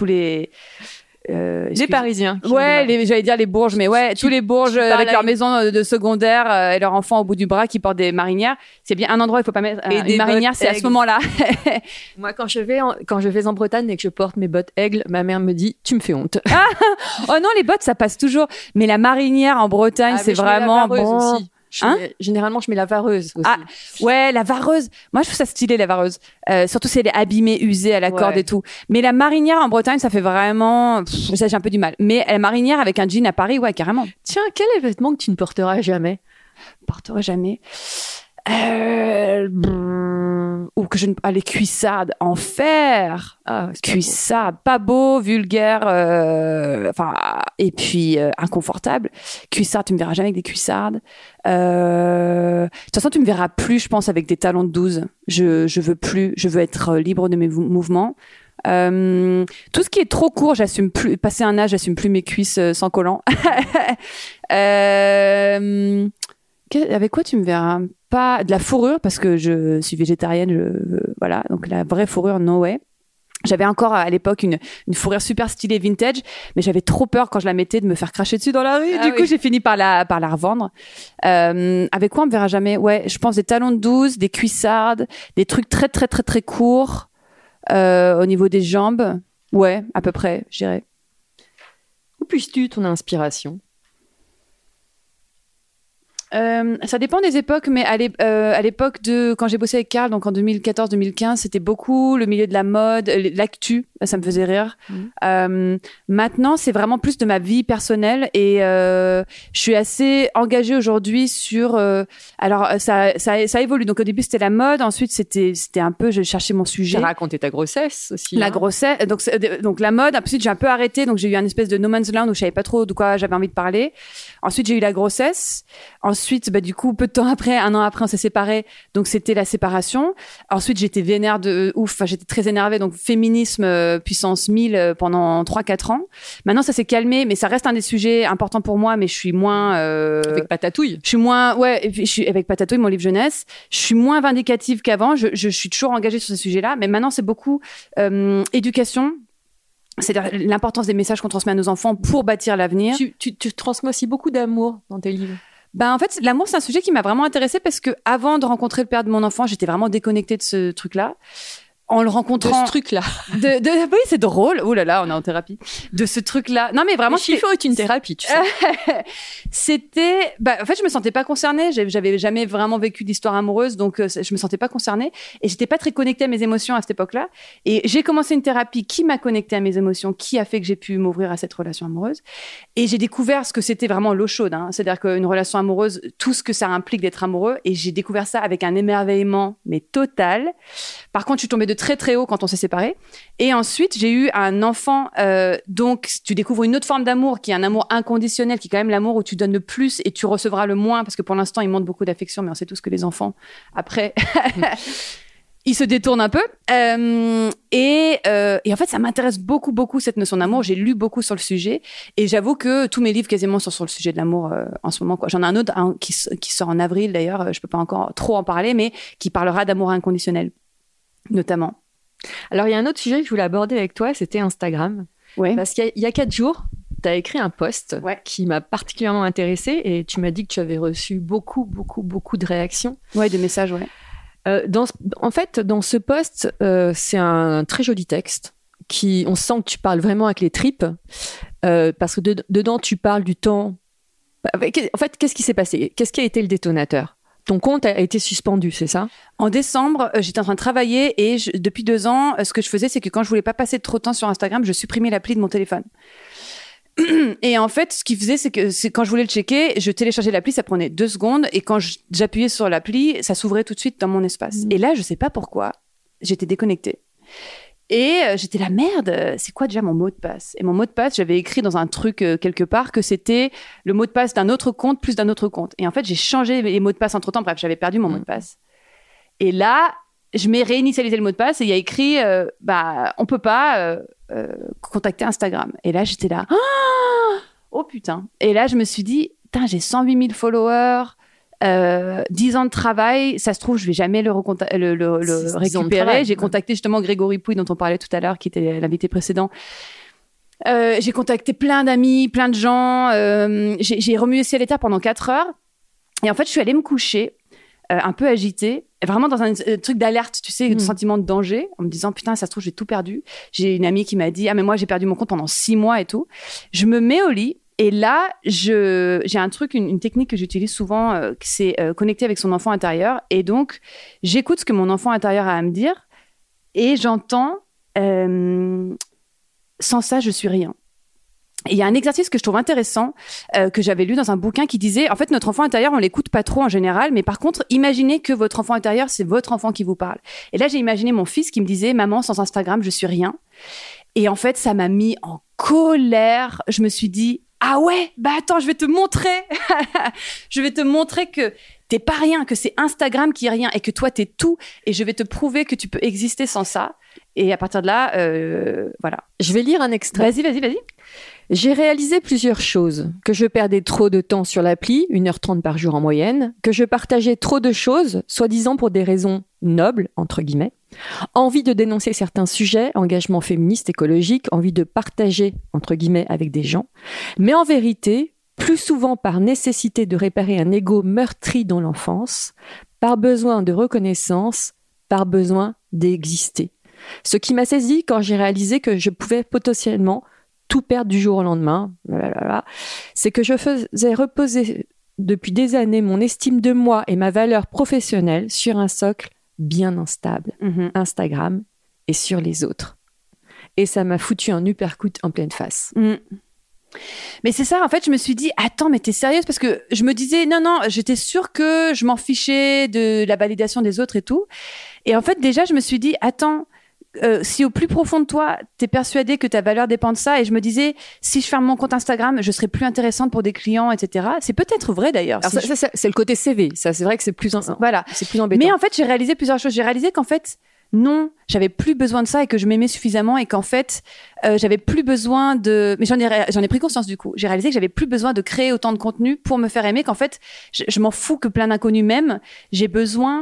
Parisiens. Ouais, j'allais dire les Bourges, mais ouais, tous les Bourges avec leur maison de secondaire et leurs enfants au bout du bras qui portent des marinières. C'est bien un endroit où il faut pas mettre une marinière, c'est à ce moment-là. Moi, quand je vais en Bretagne et que je porte mes bottes aigles, ma mère me dit tu me fais honte. Oh non, les bottes ça passe toujours, mais la marinière en Bretagne c'est vraiment bon. Aussi. Généralement, je mets la vareuse aussi. Ah, ouais, la vareuse. Moi, je trouve ça stylé, la vareuse. Surtout si elle est abîmée, usée à la corde et tout. Mais la marinière en Bretagne, ça fait vraiment... ça, j'ai un peu du mal. Mais la marinière avec un jean à Paris, ouais, carrément. Tiens, quel est le vêtement que tu ne porteras jamais? Porterai jamais. Ou que je ne... les cuissardes, enfer. Cuissardes, pas beau, vulgaire, et puis inconfortable. Cuissardes, tu me verras jamais avec des cuissardes. De toute façon, tu me verras plus, je pense, avec des talons de 12. Je veux plus, je veux être libre de mes mouvements. Tout ce qui est trop court, j'assume plus. Passé un âge, j'assume plus mes cuisses sans collant. Avec quoi tu me verras? Pas de la fourrure, parce que je suis végétarienne, voilà. Donc la vraie fourrure, no way. J'avais encore à l'époque une fourrure super stylée vintage, mais j'avais trop peur quand je la mettais de me faire cracher dessus dans la rue. Du coup, j'ai fini par la revendre. Avec quoi on me verra jamais? Ouais, je pense des talons de 12, des cuissardes, des trucs très très très très courts au niveau des jambes. Ouais, à peu près, je dirais. Où puisses-tu ton inspiration? Ça dépend des époques, mais à l'époque de quand j'ai bossé avec Karl, donc en 2014-2015, c'était beaucoup le milieu de la mode, l'actu, ça me faisait rire. Maintenant, c'est vraiment plus de ma vie personnelle et je suis assez engagée aujourd'hui sur. Alors ça évolue. Donc au début c'était la mode, ensuite c'était un peu je cherchais mon sujet. Tu as raconté ta grossesse aussi. La grossesse, donc la mode. Ensuite j'ai un peu arrêté, donc j'ai eu un espèce de no man's land où je savais pas trop de quoi j'avais envie de parler. Ensuite j'ai eu la grossesse. Ensuite, du coup, peu de temps après, un an après, on s'est séparés. Donc, c'était la séparation. Ensuite, j'étais vénère de ouf. Enfin, j'étais très énervée. Donc, féminisme puissance 1000 pendant 3-4 ans. Maintenant, ça s'est calmé, mais ça reste un des sujets importants pour moi, mais je suis moins... Avec Patatouille. Je suis moins... Ouais, et puis, je suis avec Patatouille, mon livre jeunesse. Je suis moins vindicative qu'avant. Je suis toujours engagée sur ces sujets-là. Mais maintenant, c'est beaucoup éducation. C'est-à-dire l'importance des messages qu'on transmet à nos enfants pour bâtir l'avenir. Tu transmets aussi beaucoup d'amour dans tes livres. En fait, l'amour, c'est un sujet qui m'a vraiment intéressée parce que avant de rencontrer le père de mon enfant, j'étais vraiment déconnectée de ce truc-là. En le rencontrant. De ce truc-là. Oui, c'est drôle. Ouh là là, on est en thérapie. De ce truc-là. Non, mais vraiment. Le chiffon est une thérapie, tu sais. C'était, en fait, je me sentais pas concernée. J'avais jamais vraiment vécu d'histoire amoureuse, donc je me sentais pas concernée. Et j'étais pas très connectée à mes émotions à cette époque-là. Et j'ai commencé une thérapie qui m'a connectée à mes émotions, qui a fait que j'ai pu m'ouvrir à cette relation amoureuse. Et j'ai découvert ce que c'était vraiment l'eau chaude, hein. C'est-à-dire qu'une relation amoureuse, tout ce que ça implique d'être amoureux. Et j'ai découvert ça avec un émerveillement, mais total. Par contre, je suis tombée de très très haut quand on s'est séparés. Et ensuite, j'ai eu un enfant. Donc, tu découvres une autre forme d'amour qui est un amour inconditionnel, qui est quand même l'amour où tu donnes le plus et tu recevras le moins, parce que pour l'instant, ils montrent beaucoup d'affection, mais on sait tous que les enfants, après, ils se détournent un peu. Et en fait, ça m'intéresse beaucoup, beaucoup cette notion d'amour. J'ai lu beaucoup sur le sujet et j'avoue que tous mes livres quasiment sont sur le sujet de l'amour en ce moment, quoi. J'en ai un autre qui sort en avril d'ailleurs. Je peux pas encore trop en parler, mais qui parlera d'amour inconditionnel, notamment. Alors, il y a un autre sujet que je voulais aborder avec toi, c'était Instagram. Ouais. Parce qu'il y a 4 jours, tu as écrit un post qui m'a particulièrement intéressée et tu m'as dit que tu avais reçu beaucoup, beaucoup, beaucoup de réactions. Ouais, de messages, ouais. En fait, dans ce post, c'est un très joli texte. On sent que tu parles vraiment avec les tripes. Parce que dedans, tu parles du temps. En fait, qu'est-ce qui s'est passé? Qu'est-ce qui a été le détonateur? Ton compte a été suspendu, c'est ça? En décembre, j'étais en train de travailler et depuis 2 ans, ce que je faisais, c'est que quand je voulais pas passer trop de temps sur Instagram, je supprimais l'appli de mon téléphone. Et en fait, ce qu'il faisait, c'est que quand je voulais le checker, je téléchargeais l'appli, ça prenait 2 secondes et quand j'appuyais sur l'appli, ça s'ouvrait tout de suite dans mon espace. Et là, je sais pas pourquoi, j'étais déconnectée. Et j'étais là, merde, c'est quoi déjà mon mot de passe? Et mon mot de passe, j'avais écrit dans un truc quelque part que c'était le mot de passe d'un autre compte plus d'un autre compte. Et en fait, j'ai changé les mots de passe entre-temps. Bref, j'avais perdu mon mot de passe. Et là, je m'ai réinitialisé le mot de passe et il y a écrit on peut pas contacter Instagram. Et là, j'étais là, oh putain. Et là, je me suis dit, putain, j'ai 108 000 followers. 10 ans de travail, ça se trouve, je vais jamais le récupérer. J'ai contacté justement Grégory Pouille, dont on parlait tout à l'heure, qui était l'invité précédent. J'ai contacté plein d'amis, plein de gens. J'ai remué ciel et terre pendant 4 heures. Et en fait, je suis allée me coucher, un peu agitée, vraiment dans un truc d'alerte, tu sais, de sentiment de danger, en me disant, putain, ça se trouve, j'ai tout perdu. J'ai une amie qui m'a dit, ah, mais moi, j'ai perdu mon compte pendant 6 mois et tout. Je me mets au lit. Et là, j'ai un truc, une technique que j'utilise souvent, c'est connecter avec son enfant intérieur. Et donc, j'écoute ce que mon enfant intérieur a à me dire et j'entends sans ça, je suis rien. Et il y a un exercice que je trouve intéressant, que j'avais lu dans un bouquin qui disait, en fait, notre enfant intérieur, on l'écoute pas trop en général, mais par contre, imaginez que votre enfant intérieur, c'est votre enfant qui vous parle. Et là, j'ai imaginé mon fils qui me disait, maman, sans Instagram, je suis rien. Et en fait, ça m'a mis en colère. Je me suis dit, ah ouais, bah attends, je vais te montrer. Je vais te montrer que t'es pas rien, que c'est Instagram qui est rien et que toi, t'es tout. Et je vais te prouver que tu peux exister sans ça. Et à partir de là, voilà. Je vais lire un extrait. Vas-y. J'ai réalisé plusieurs choses. Que je perdais trop de temps sur l'appli, 1h30 par jour en moyenne. Que je partageais trop de choses, soi-disant pour des raisons nobles, entre guillemets. Envie de dénoncer certains sujets, engagement féministe, écologique, envie de partager, entre guillemets, avec des gens. Mais en vérité, plus souvent par nécessité de réparer un ego meurtri dans l'enfance, par besoin de reconnaissance, par besoin d'exister. Ce qui m'a saisi quand j'ai réalisé que je pouvais potentiellement tout perdre du jour au lendemain, c'est que je faisais reposer depuis des années mon estime de moi et ma valeur professionnelle sur un socle bien instable, Instagram et sur les autres. Et ça m'a foutu un uppercut en pleine face. Mais c'est ça, en fait, je me suis dit, attends, mais t'es sérieuse? Parce que je me disais, non, j'étais sûre que je m'en fichais de la validation des autres et tout. Et en fait, déjà, je me suis dit, attends, si au plus profond de toi, t'es persuadée que ta valeur dépend de ça, et je me disais, si je ferme mon compte Instagram, je serai plus intéressante pour des clients, etc. C'est peut-être vrai d'ailleurs. Alors ça, c'est le côté CV. Ça, c'est vrai que c'est plus voilà, c'est plus embêtant. Mais en fait, j'ai réalisé plusieurs choses. J'ai réalisé qu'en fait, non, j'avais plus besoin de ça et que je m'aimais suffisamment et qu'en fait, j'avais plus besoin de. Mais j'en ai pris conscience du coup. J'ai réalisé que j'avais plus besoin de créer autant de contenu pour me faire aimer. Qu'en fait, je m'en fous que plein d'inconnus m'aiment. J'ai besoin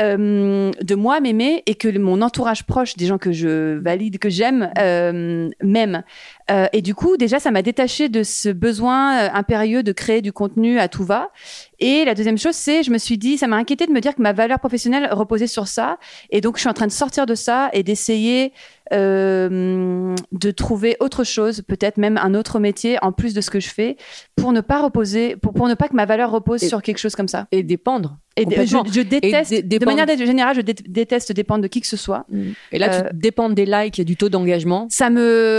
de moi m'aimer et que mon entourage proche, des gens que je valide, que j'aime, m'aiment. Et du coup, déjà, ça m'a détachée de ce besoin impérieux de créer du contenu à tout va. Et la deuxième chose, c'est, je me suis dit, ça m'a inquiétée de me dire que ma valeur professionnelle reposait sur ça. Et donc, je suis en train de sortir de ça et d'essayer de trouver autre chose, peut-être même un autre métier en plus de ce que je fais, pour ne pas reposer, pour ne pas que ma valeur repose sur quelque chose comme ça. Et dépendre. Et je déteste, de manière générale, je déteste dépendre de qui que ce soit. Et là, tu dépends des likes et du taux d'engagement. Ça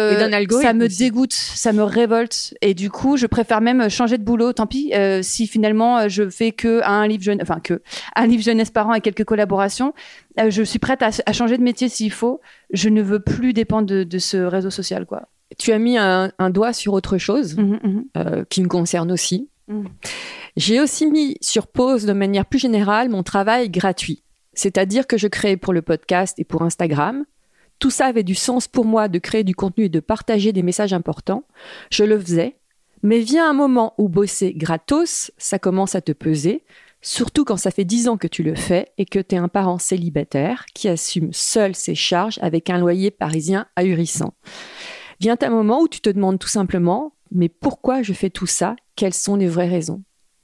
me dégoûte, ça me révolte. Et du coup, je préfère même changer de boulot. Tant pis, si finalement je fais un livre jeunesse par an et quelques collaborations, je suis prête à changer de métier s'il faut. Je ne veux plus dépendre de ce réseau social, quoi. Tu as mis un doigt sur autre chose qui me concerne aussi. J'ai aussi mis sur pause de manière plus générale mon travail gratuit. C'est-à-dire que je créais pour le podcast et pour Instagram. Tout ça avait du sens pour moi de créer du contenu et de partager des messages importants. Je le faisais. Mais vient un moment où bosser gratos, ça commence à te peser. Surtout quand ça fait 10 ans que tu le fais et que tu es un parent célibataire qui assume seul ses charges avec un loyer parisien ahurissant. Vient un moment où tu te demandes tout simplement, mais pourquoi je fais tout ça? Quelles sont les vraies raisons?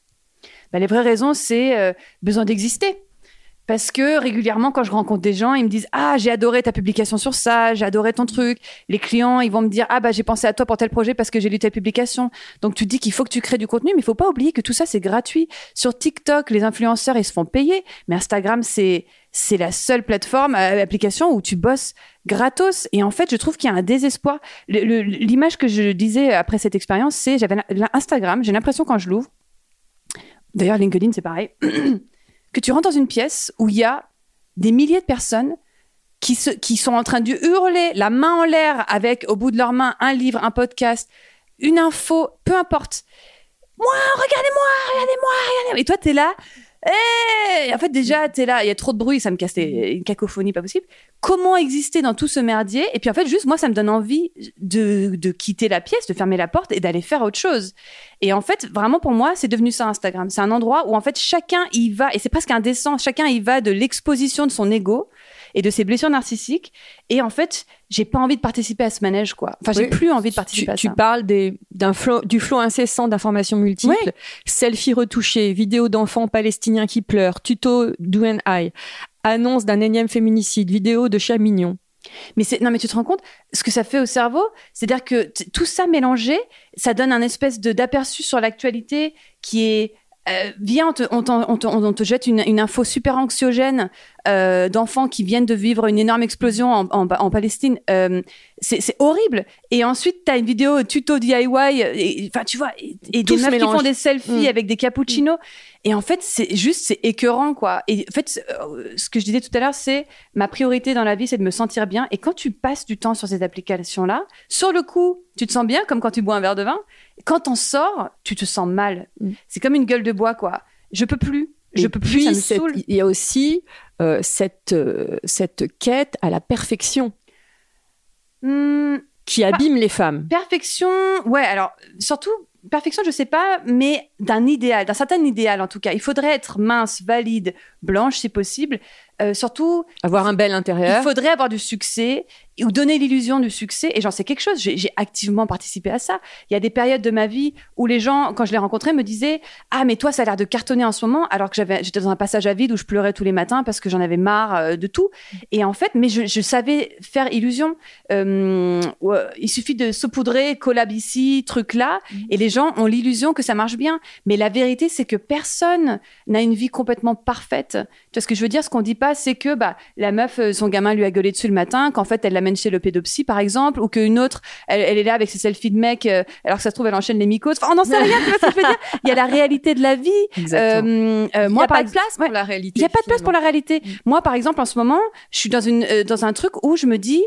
Les vraies raisons, c'est besoin d'exister. Parce que régulièrement, quand je rencontre des gens, ils me disent « Ah, j'ai adoré ta publication sur ça, j'ai adoré ton truc. » Les clients, ils vont me dire « Ah, bah, j'ai pensé à toi pour tel projet parce que j'ai lu telle publication. » Donc, tu te dis qu'il faut que tu crées du contenu, mais il faut pas oublier que tout ça, c'est gratuit. Sur TikTok, les influenceurs, ils se font payer. Mais Instagram, c'est la seule plateforme, application où tu bosses gratos. Et en fait, je trouve qu'il y a un désespoir. L'image que je disais après cette expérience, c'est j'avais Instagram, j'ai l'impression quand je l'ouvre, d'ailleurs, LinkedIn, c'est pareil, que tu rentres dans une pièce où il y a des milliers de personnes qui sont en train de hurler la main en l'air avec, au bout de leurs mains, un livre, un podcast, une info, peu importe. Moi, regardez-moi. Et toi, t'es là. Et en fait, déjà, t'es là, il y a trop de bruit, ça me casse une cacophonie pas possible. Comment exister dans tout ce merdier? Et puis en fait, juste, moi, ça me donne envie de quitter la pièce, de fermer la porte et d'aller faire autre chose. Et en fait, vraiment, pour moi, c'est devenu ça, Instagram. C'est un endroit où, en fait, chacun y va, et c'est presque indécent, chacun y va de l'exposition de son ego et de ses blessures narcissiques. Et en fait, j'ai pas envie de participer à ce manège, quoi. Enfin, j'ai plus envie de participer à ça. Tu parles du flot incessant d'informations multiples, oui. Selfies retouchés, vidéos d'enfants palestiniens qui pleurent, tuto do and I, annonce d'un énième féminicide, vidéo de chats mignons. Mais tu te rends compte ce que ça fait au cerveau? C'est-à-dire que tout ça mélangé, ça donne un espèce d'aperçu sur l'actualité qui est viens, on te jette une info super anxiogène d'enfants qui viennent de vivre une énorme explosion en Palestine. C'est horrible. Et ensuite, tu as une vidéo tuto DIY, enfin, tu vois, et des meufs qui font des selfies avec des cappuccinos. Et en fait, c'est écœurant, quoi. Et en fait, ce que je disais tout à l'heure, c'est ma priorité dans la vie, c'est de me sentir bien. Et quand tu passes du temps sur ces applications-là, sur le coup, tu te sens bien, comme quand tu bois un verre de vin. Quand t'en sors, tu te sens mal. C'est comme une gueule de bois, quoi. Je peux plus. Ça me saoule. Il y a aussi cette quête à la perfection qui abîme les femmes. Perfection, ouais, alors surtout, perfection, je sais pas, mais d'un certain idéal en tout cas. Il faudrait être mince, valide, blanche si possible. Surtout, avoir un bel intérieur. Il faudrait avoir du succès ou donner l'illusion du succès. Et j'en sais quelque chose. J'ai activement participé à ça. Il y a des périodes de ma vie où les gens, quand je les rencontrais, me disaient « Ah, mais toi, ça a l'air de cartonner en ce moment », alors que j'étais dans un passage à vide où je pleurais tous les matins parce que j'en avais marre de tout. Et en fait, mais je savais faire illusion. Il suffit de saupoudrer, collab ici, truc là, et les gens ont l'illusion que ça marche bien. Mais la vérité, c'est que personne n'a une vie complètement parfaite. Tu vois ce que je veux dire? Ce qu'on dit pas, c'est que la meuf, son gamin lui a gueulé dessus le matin, qu'en fait, elle l'amène chez le pédopsie, par exemple, ou qu'une autre, elle est là avec ses selfies de mec, alors que ça se trouve, elle enchaîne les mycoses. Enfin, on n'en sait rien, tu vois ce que je veux dire? Il y a la réalité de la vie. Exactement. Il n'y a pas de place pour la réalité. Il n'y a pas de place pour la réalité. Moi, par exemple, en ce moment, je suis dans un truc où je me dis,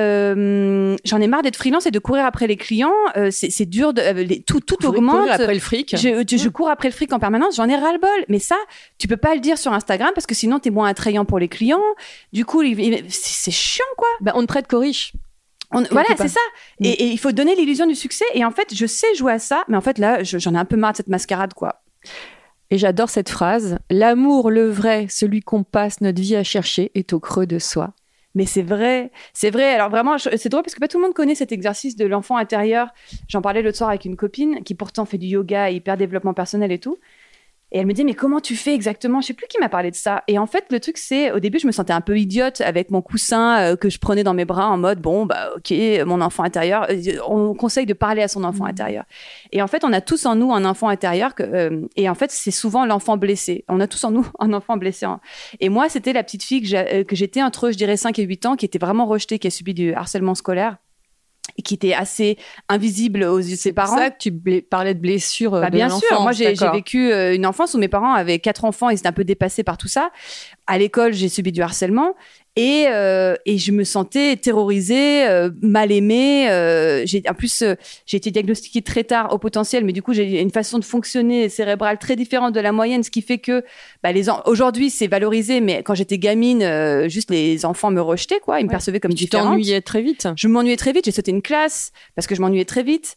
j'en ai marre d'être freelance et de courir après les clients. C'est dur, tout augmente. Courir après le fric. Je cours après le fric en permanence. J'en ai ras-le-bol. Mais ça, tu peux pas le dire sur Instagram parce que sinon t'es moins attrayant pour les clients. Du coup, c'est chiant, quoi. On ne prête qu'aux riches. Voilà, c'est ça. Et il faut donner l'illusion du succès. Et en fait, je sais jouer à ça, mais en fait là, j'en ai un peu marre de cette mascarade, quoi. Et j'adore cette phrase. L'amour, le vrai, celui qu'on passe notre vie à chercher, est au creux de soi. Mais c'est vrai. Alors vraiment, c'est drôle parce que pas tout le monde connaît cet exercice de l'enfant intérieur. J'en parlais l'autre soir avec une copine qui pourtant fait du yoga, hyper développement personnel et tout. Et elle me dit, mais comment tu fais exactement? Je sais plus qui m'a parlé de ça. Et en fait, le truc, c'est, au début, je me sentais un peu idiote avec mon coussin que je prenais dans mes bras en mode, bon, ok, mon enfant intérieur. On conseille de parler à son enfant intérieur. Et en fait, on a tous en nous un enfant intérieur et en fait, c'est souvent l'enfant blessé. On a tous en nous un enfant blessé. Et moi, c'était la petite fille que j'étais entre, je dirais, 5 et 8 ans, qui était vraiment rejetée, qui a subi du harcèlement scolaire. Et qui était assez invisible aux yeux de ses parents. C'est ça que tu parlais de blessures de bien l'enfance. sûr, moi j'ai vécu une enfance où mes parents avaient 4 enfants et étaient un peu dépassés par tout ça. À l'école, j'ai subi du harcèlement et je me sentais terrorisée, mal aimée. En plus, j'ai été diagnostiquée très tard au potentiel, mais du coup, j'ai une façon de fonctionner cérébrale très différente de la moyenne, ce qui fait que aujourd'hui, c'est valorisé, mais quand j'étais gamine, juste les enfants me rejetaient, quoi. Ils me percevaient comme différente. Tu t'ennuyais très vite. Je m'ennuyais très vite. J'ai sauté une classe parce que je m'ennuyais très vite.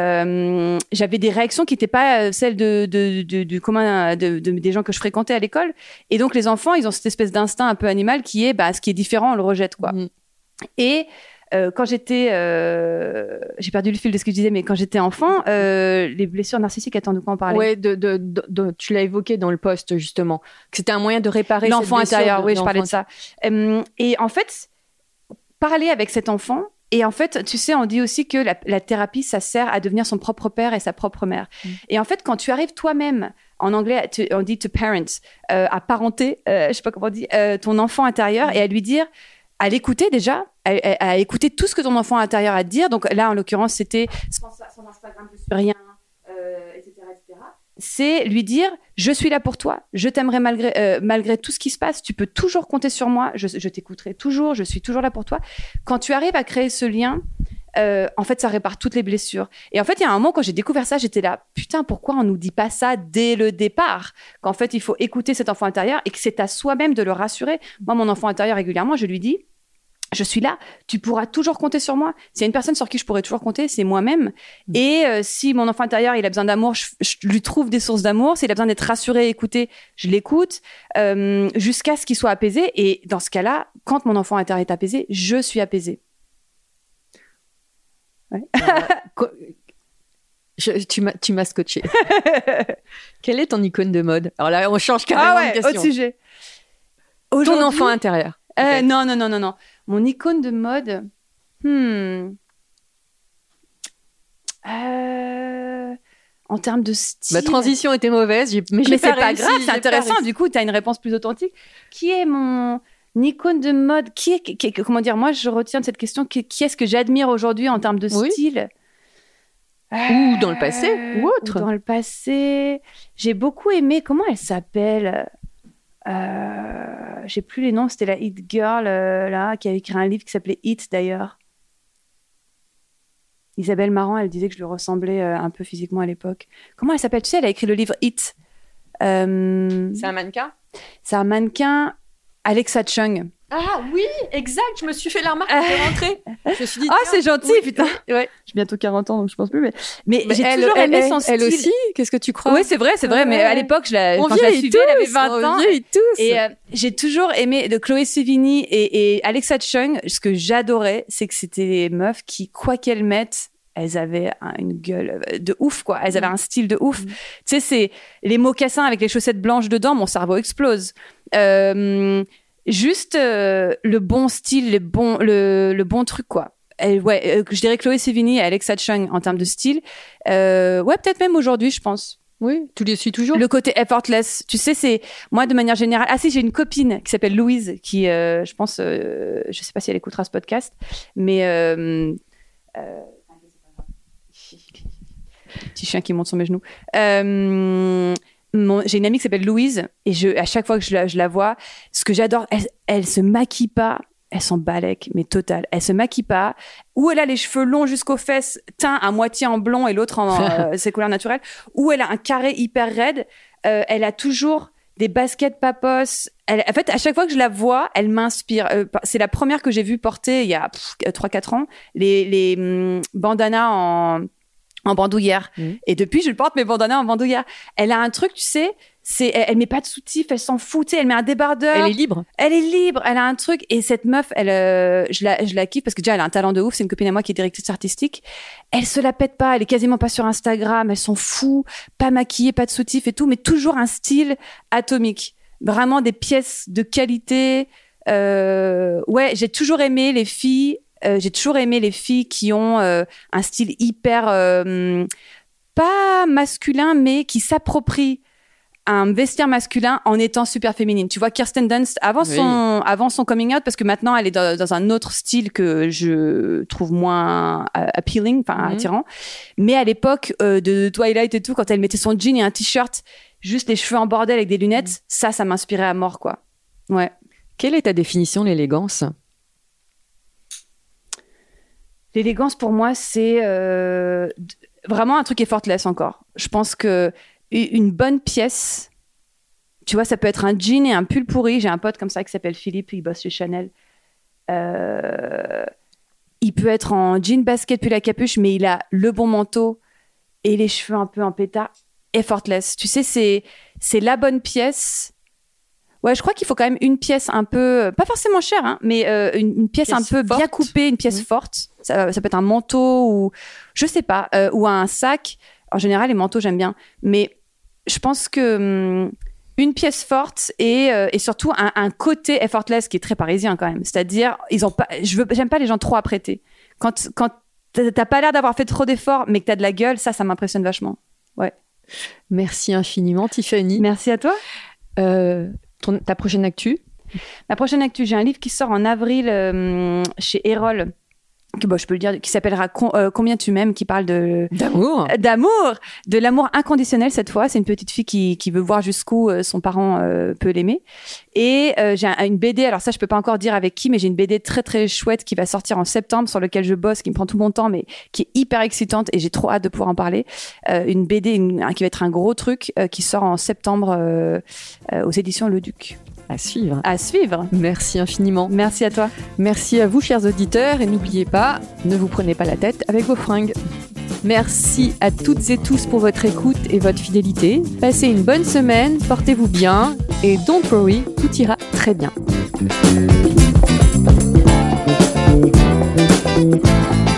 J'avais des réactions qui n'étaient pas celles du commun des gens que je fréquentais à l'école. Et donc, les enfants, ils ont cette espèce d'instinct un peu animal qui est, ce qui est différent, on le rejette, quoi. Et quand j'étais... j'ai perdu le fil de ce que je disais, mais quand j'étais enfant, les blessures narcissiques, attends, de quoi on parlait? Ouais, tu l'as évoqué dans le post, justement. Que c'était un moyen de réparer l'enfant intérieur, oui, je parlais de ça. Et en fait, parler avec cet enfant... Et en fait, tu sais, on dit aussi que la thérapie, ça sert à devenir son propre père et sa propre mère. Et en fait, quand tu arrives toi-même, en anglais, on dit to parent, à parenter, je sais pas comment on dit, ton enfant intérieur et à lui dire, à l'écouter déjà, à écouter tout ce que ton enfant intérieur a à te dire. Donc là, en l'occurrence, c'était son Instagram, je suis rien, etc., etc. C'est lui dire, je suis là pour toi, je t'aimerai malgré tout ce qui se passe, tu peux toujours compter sur moi, je t'écouterai toujours, je suis toujours là pour toi. Quand tu arrives à créer ce lien, en fait, ça répare toutes les blessures. Et en fait, il y a un moment, quand j'ai découvert ça, j'étais là, putain, pourquoi on nous dit pas ça dès le départ? Qu'en fait, il faut écouter cet enfant intérieur et que c'est à soi-même de le rassurer. Moi, mon enfant intérieur, régulièrement, je lui dis, je suis là, tu pourras toujours compter sur moi. S'il y a une personne sur qui je pourrais toujours compter, c'est moi-même. Et si mon enfant intérieur, il a besoin d'amour, je lui trouve des sources d'amour. S'il a besoin d'être rassuré, écouté, je l'écoute jusqu'à ce qu'il soit apaisé. Et dans ce cas-là, quand mon enfant intérieur est apaisé, je suis apaisée. Ouais. Tu m'as scotché. Quelle est ton icône de mode? Alors là, on change carrément de question. Autre sujet. Ton enfant intérieur. Non. Mon icône de mode. En termes de style. Ma transition était mauvaise, mais c'est pas grave, c'est intéressant. Du coup, tu as une réponse plus authentique. Qui est mon icône de mode ? Comment dire ? Moi, je retiens de cette question. Qui est-ce que j'admire aujourd'hui en termes de style ? Ou dans le passé, ou autre. Dans le passé, j'ai beaucoup aimé. Comment elle s'appelle ? J'ai plus les noms. C'était la Hit Girl là, qui avait écrit un livre qui s'appelait Hit d'ailleurs. Isabelle Marant, elle disait que je lui ressemblais un peu physiquement à l'époque. Comment elle s'appelle ? Tu sais, elle a écrit le livre Hit. C'est un mannequin ? C'est un mannequin, Alexa Chung. Ah oui, exact. Je me suis fait la remarque quand je suis rentrée. Je me suis dit, c'est gentil, putain. Ouais. J'ai bientôt 40 ans, donc je pense plus. Mais j'ai toujours aimé son style. Elle aussi, qu'est-ce que tu crois ? Oui, c'est vrai. Mais à l'époque, quand je la suivais, elle avait 20 ans. Tous. Et j'ai toujours aimé de Chloé Sevigny et Alexa Chung. Ce que j'adorais, c'est que c'était des meufs qui, quoi qu'elles mettent, elles avaient une gueule de ouf, quoi. Elles avaient un style de ouf. Tu sais, c'est les mocassins avec les chaussettes blanches dedans, mon cerveau explose. Juste le bon style, le bon truc, quoi. Je dirais Chloé Sevigny et Alexa Chung en termes de style. Peut-être même aujourd'hui, je pense. Oui, tu les suis toujours. Le côté effortless, tu sais, c'est moi de manière générale. Ah si, j'ai une copine qui s'appelle Louise, qui, je pense, je sais pas si elle écoutera ce podcast, mais petit chien qui monte sur mes genoux. J'ai une amie qui s'appelle Louise et à chaque fois que je la vois, ce que j'adore, elle se maquille pas, elle s'en balèque, mais total. Elle se maquille pas. Ou elle a les cheveux longs jusqu'aux fesses, teints à moitié en blond et l'autre en ses couleurs naturelles. Ou elle a un carré hyper raide. Elle a toujours des baskets papos. En fait, à chaque fois que je la vois, elle m'inspire. C'est la première que j'ai vue porter il y a 3-4 ans. Les bandanas en bandoulière. Et depuis, je porte mes bandanas en bandoulière. Elle a un truc, tu sais, elle met pas de soutif, elle s'en fout, tu sais, elle met un débardeur. Elle est libre. Elle a un truc. Et cette meuf, je la kiffe parce que déjà, elle a un talent de ouf. C'est une copine à moi qui est directrice artistique. Elle se la pète pas, elle est quasiment pas sur Instagram, elle s'en fout, pas maquillée, pas de soutif et tout, mais toujours un style atomique. Vraiment des pièces de qualité. J'ai toujours aimé les filles. J'ai toujours aimé les filles qui ont un style hyper pas masculin, mais qui s'approprient un vestiaire masculin en étant super féminine. Tu vois, Kirsten Dunst, avant son coming out, parce que maintenant elle est dans un autre style que je trouve moins appealing, attirant. Mais à l'époque de Twilight et tout, quand elle mettait son jean et un t-shirt, juste les cheveux en bordel avec des lunettes, ça m'inspirait à mort, quoi. Ouais. Quelle est ta définition de l'élégance ? L'élégance, pour moi, c'est vraiment un truc effortless encore. Je pense que une bonne pièce, tu vois, ça peut être un jean et un pull pourri. J'ai un pote comme ça qui s'appelle Philippe, il bosse chez Chanel. Il peut être en jean basket pull à capuche, mais il a le bon manteau et les cheveux un peu en pétard. Effortless. Tu sais, c'est la bonne pièce. Ouais, je crois qu'il faut quand même une pièce un peu, pas forcément chère, hein, mais une pièce un peu forte. Bien coupée, une pièce forte. Ça peut être un manteau ou, je sais pas, ou un sac. En général, les manteaux, j'aime bien. Mais je pense que une pièce forte et surtout un côté effortless qui est très parisien quand même. C'est-à-dire, j'aime pas les gens trop apprêtés. Quand t'as pas l'air d'avoir fait trop d'efforts, mais que t'as de la gueule, ça m'impressionne vachement. Ouais. Merci infiniment, Tiffany. Merci à toi. Ta prochaine actu ? Ma prochaine actu, j'ai un livre qui sort en avril chez Erol, je peux le dire, qui s'appellera Combien tu m'aimes, qui parle d'amour, de l'amour inconditionnel cette fois. C'est une petite fille qui veut voir jusqu'où son parent peut l'aimer. Et j'ai une BD, alors ça je peux pas encore dire avec qui, mais j'ai une BD très très chouette qui va sortir en septembre, sur lequel je bosse, qui me prend tout mon temps, mais qui est hyper excitante et j'ai trop hâte de pouvoir en parler. Une BD qui va être un gros truc qui sort en septembre aux éditions Le Duc. À suivre. À suivre. Merci infiniment. Merci à toi. Merci à vous, chers auditeurs. Et n'oubliez pas, ne vous prenez pas la tête avec vos fringues. Merci à toutes et tous pour votre écoute et votre fidélité. Passez une bonne semaine, portez-vous bien et don't worry, tout ira très bien.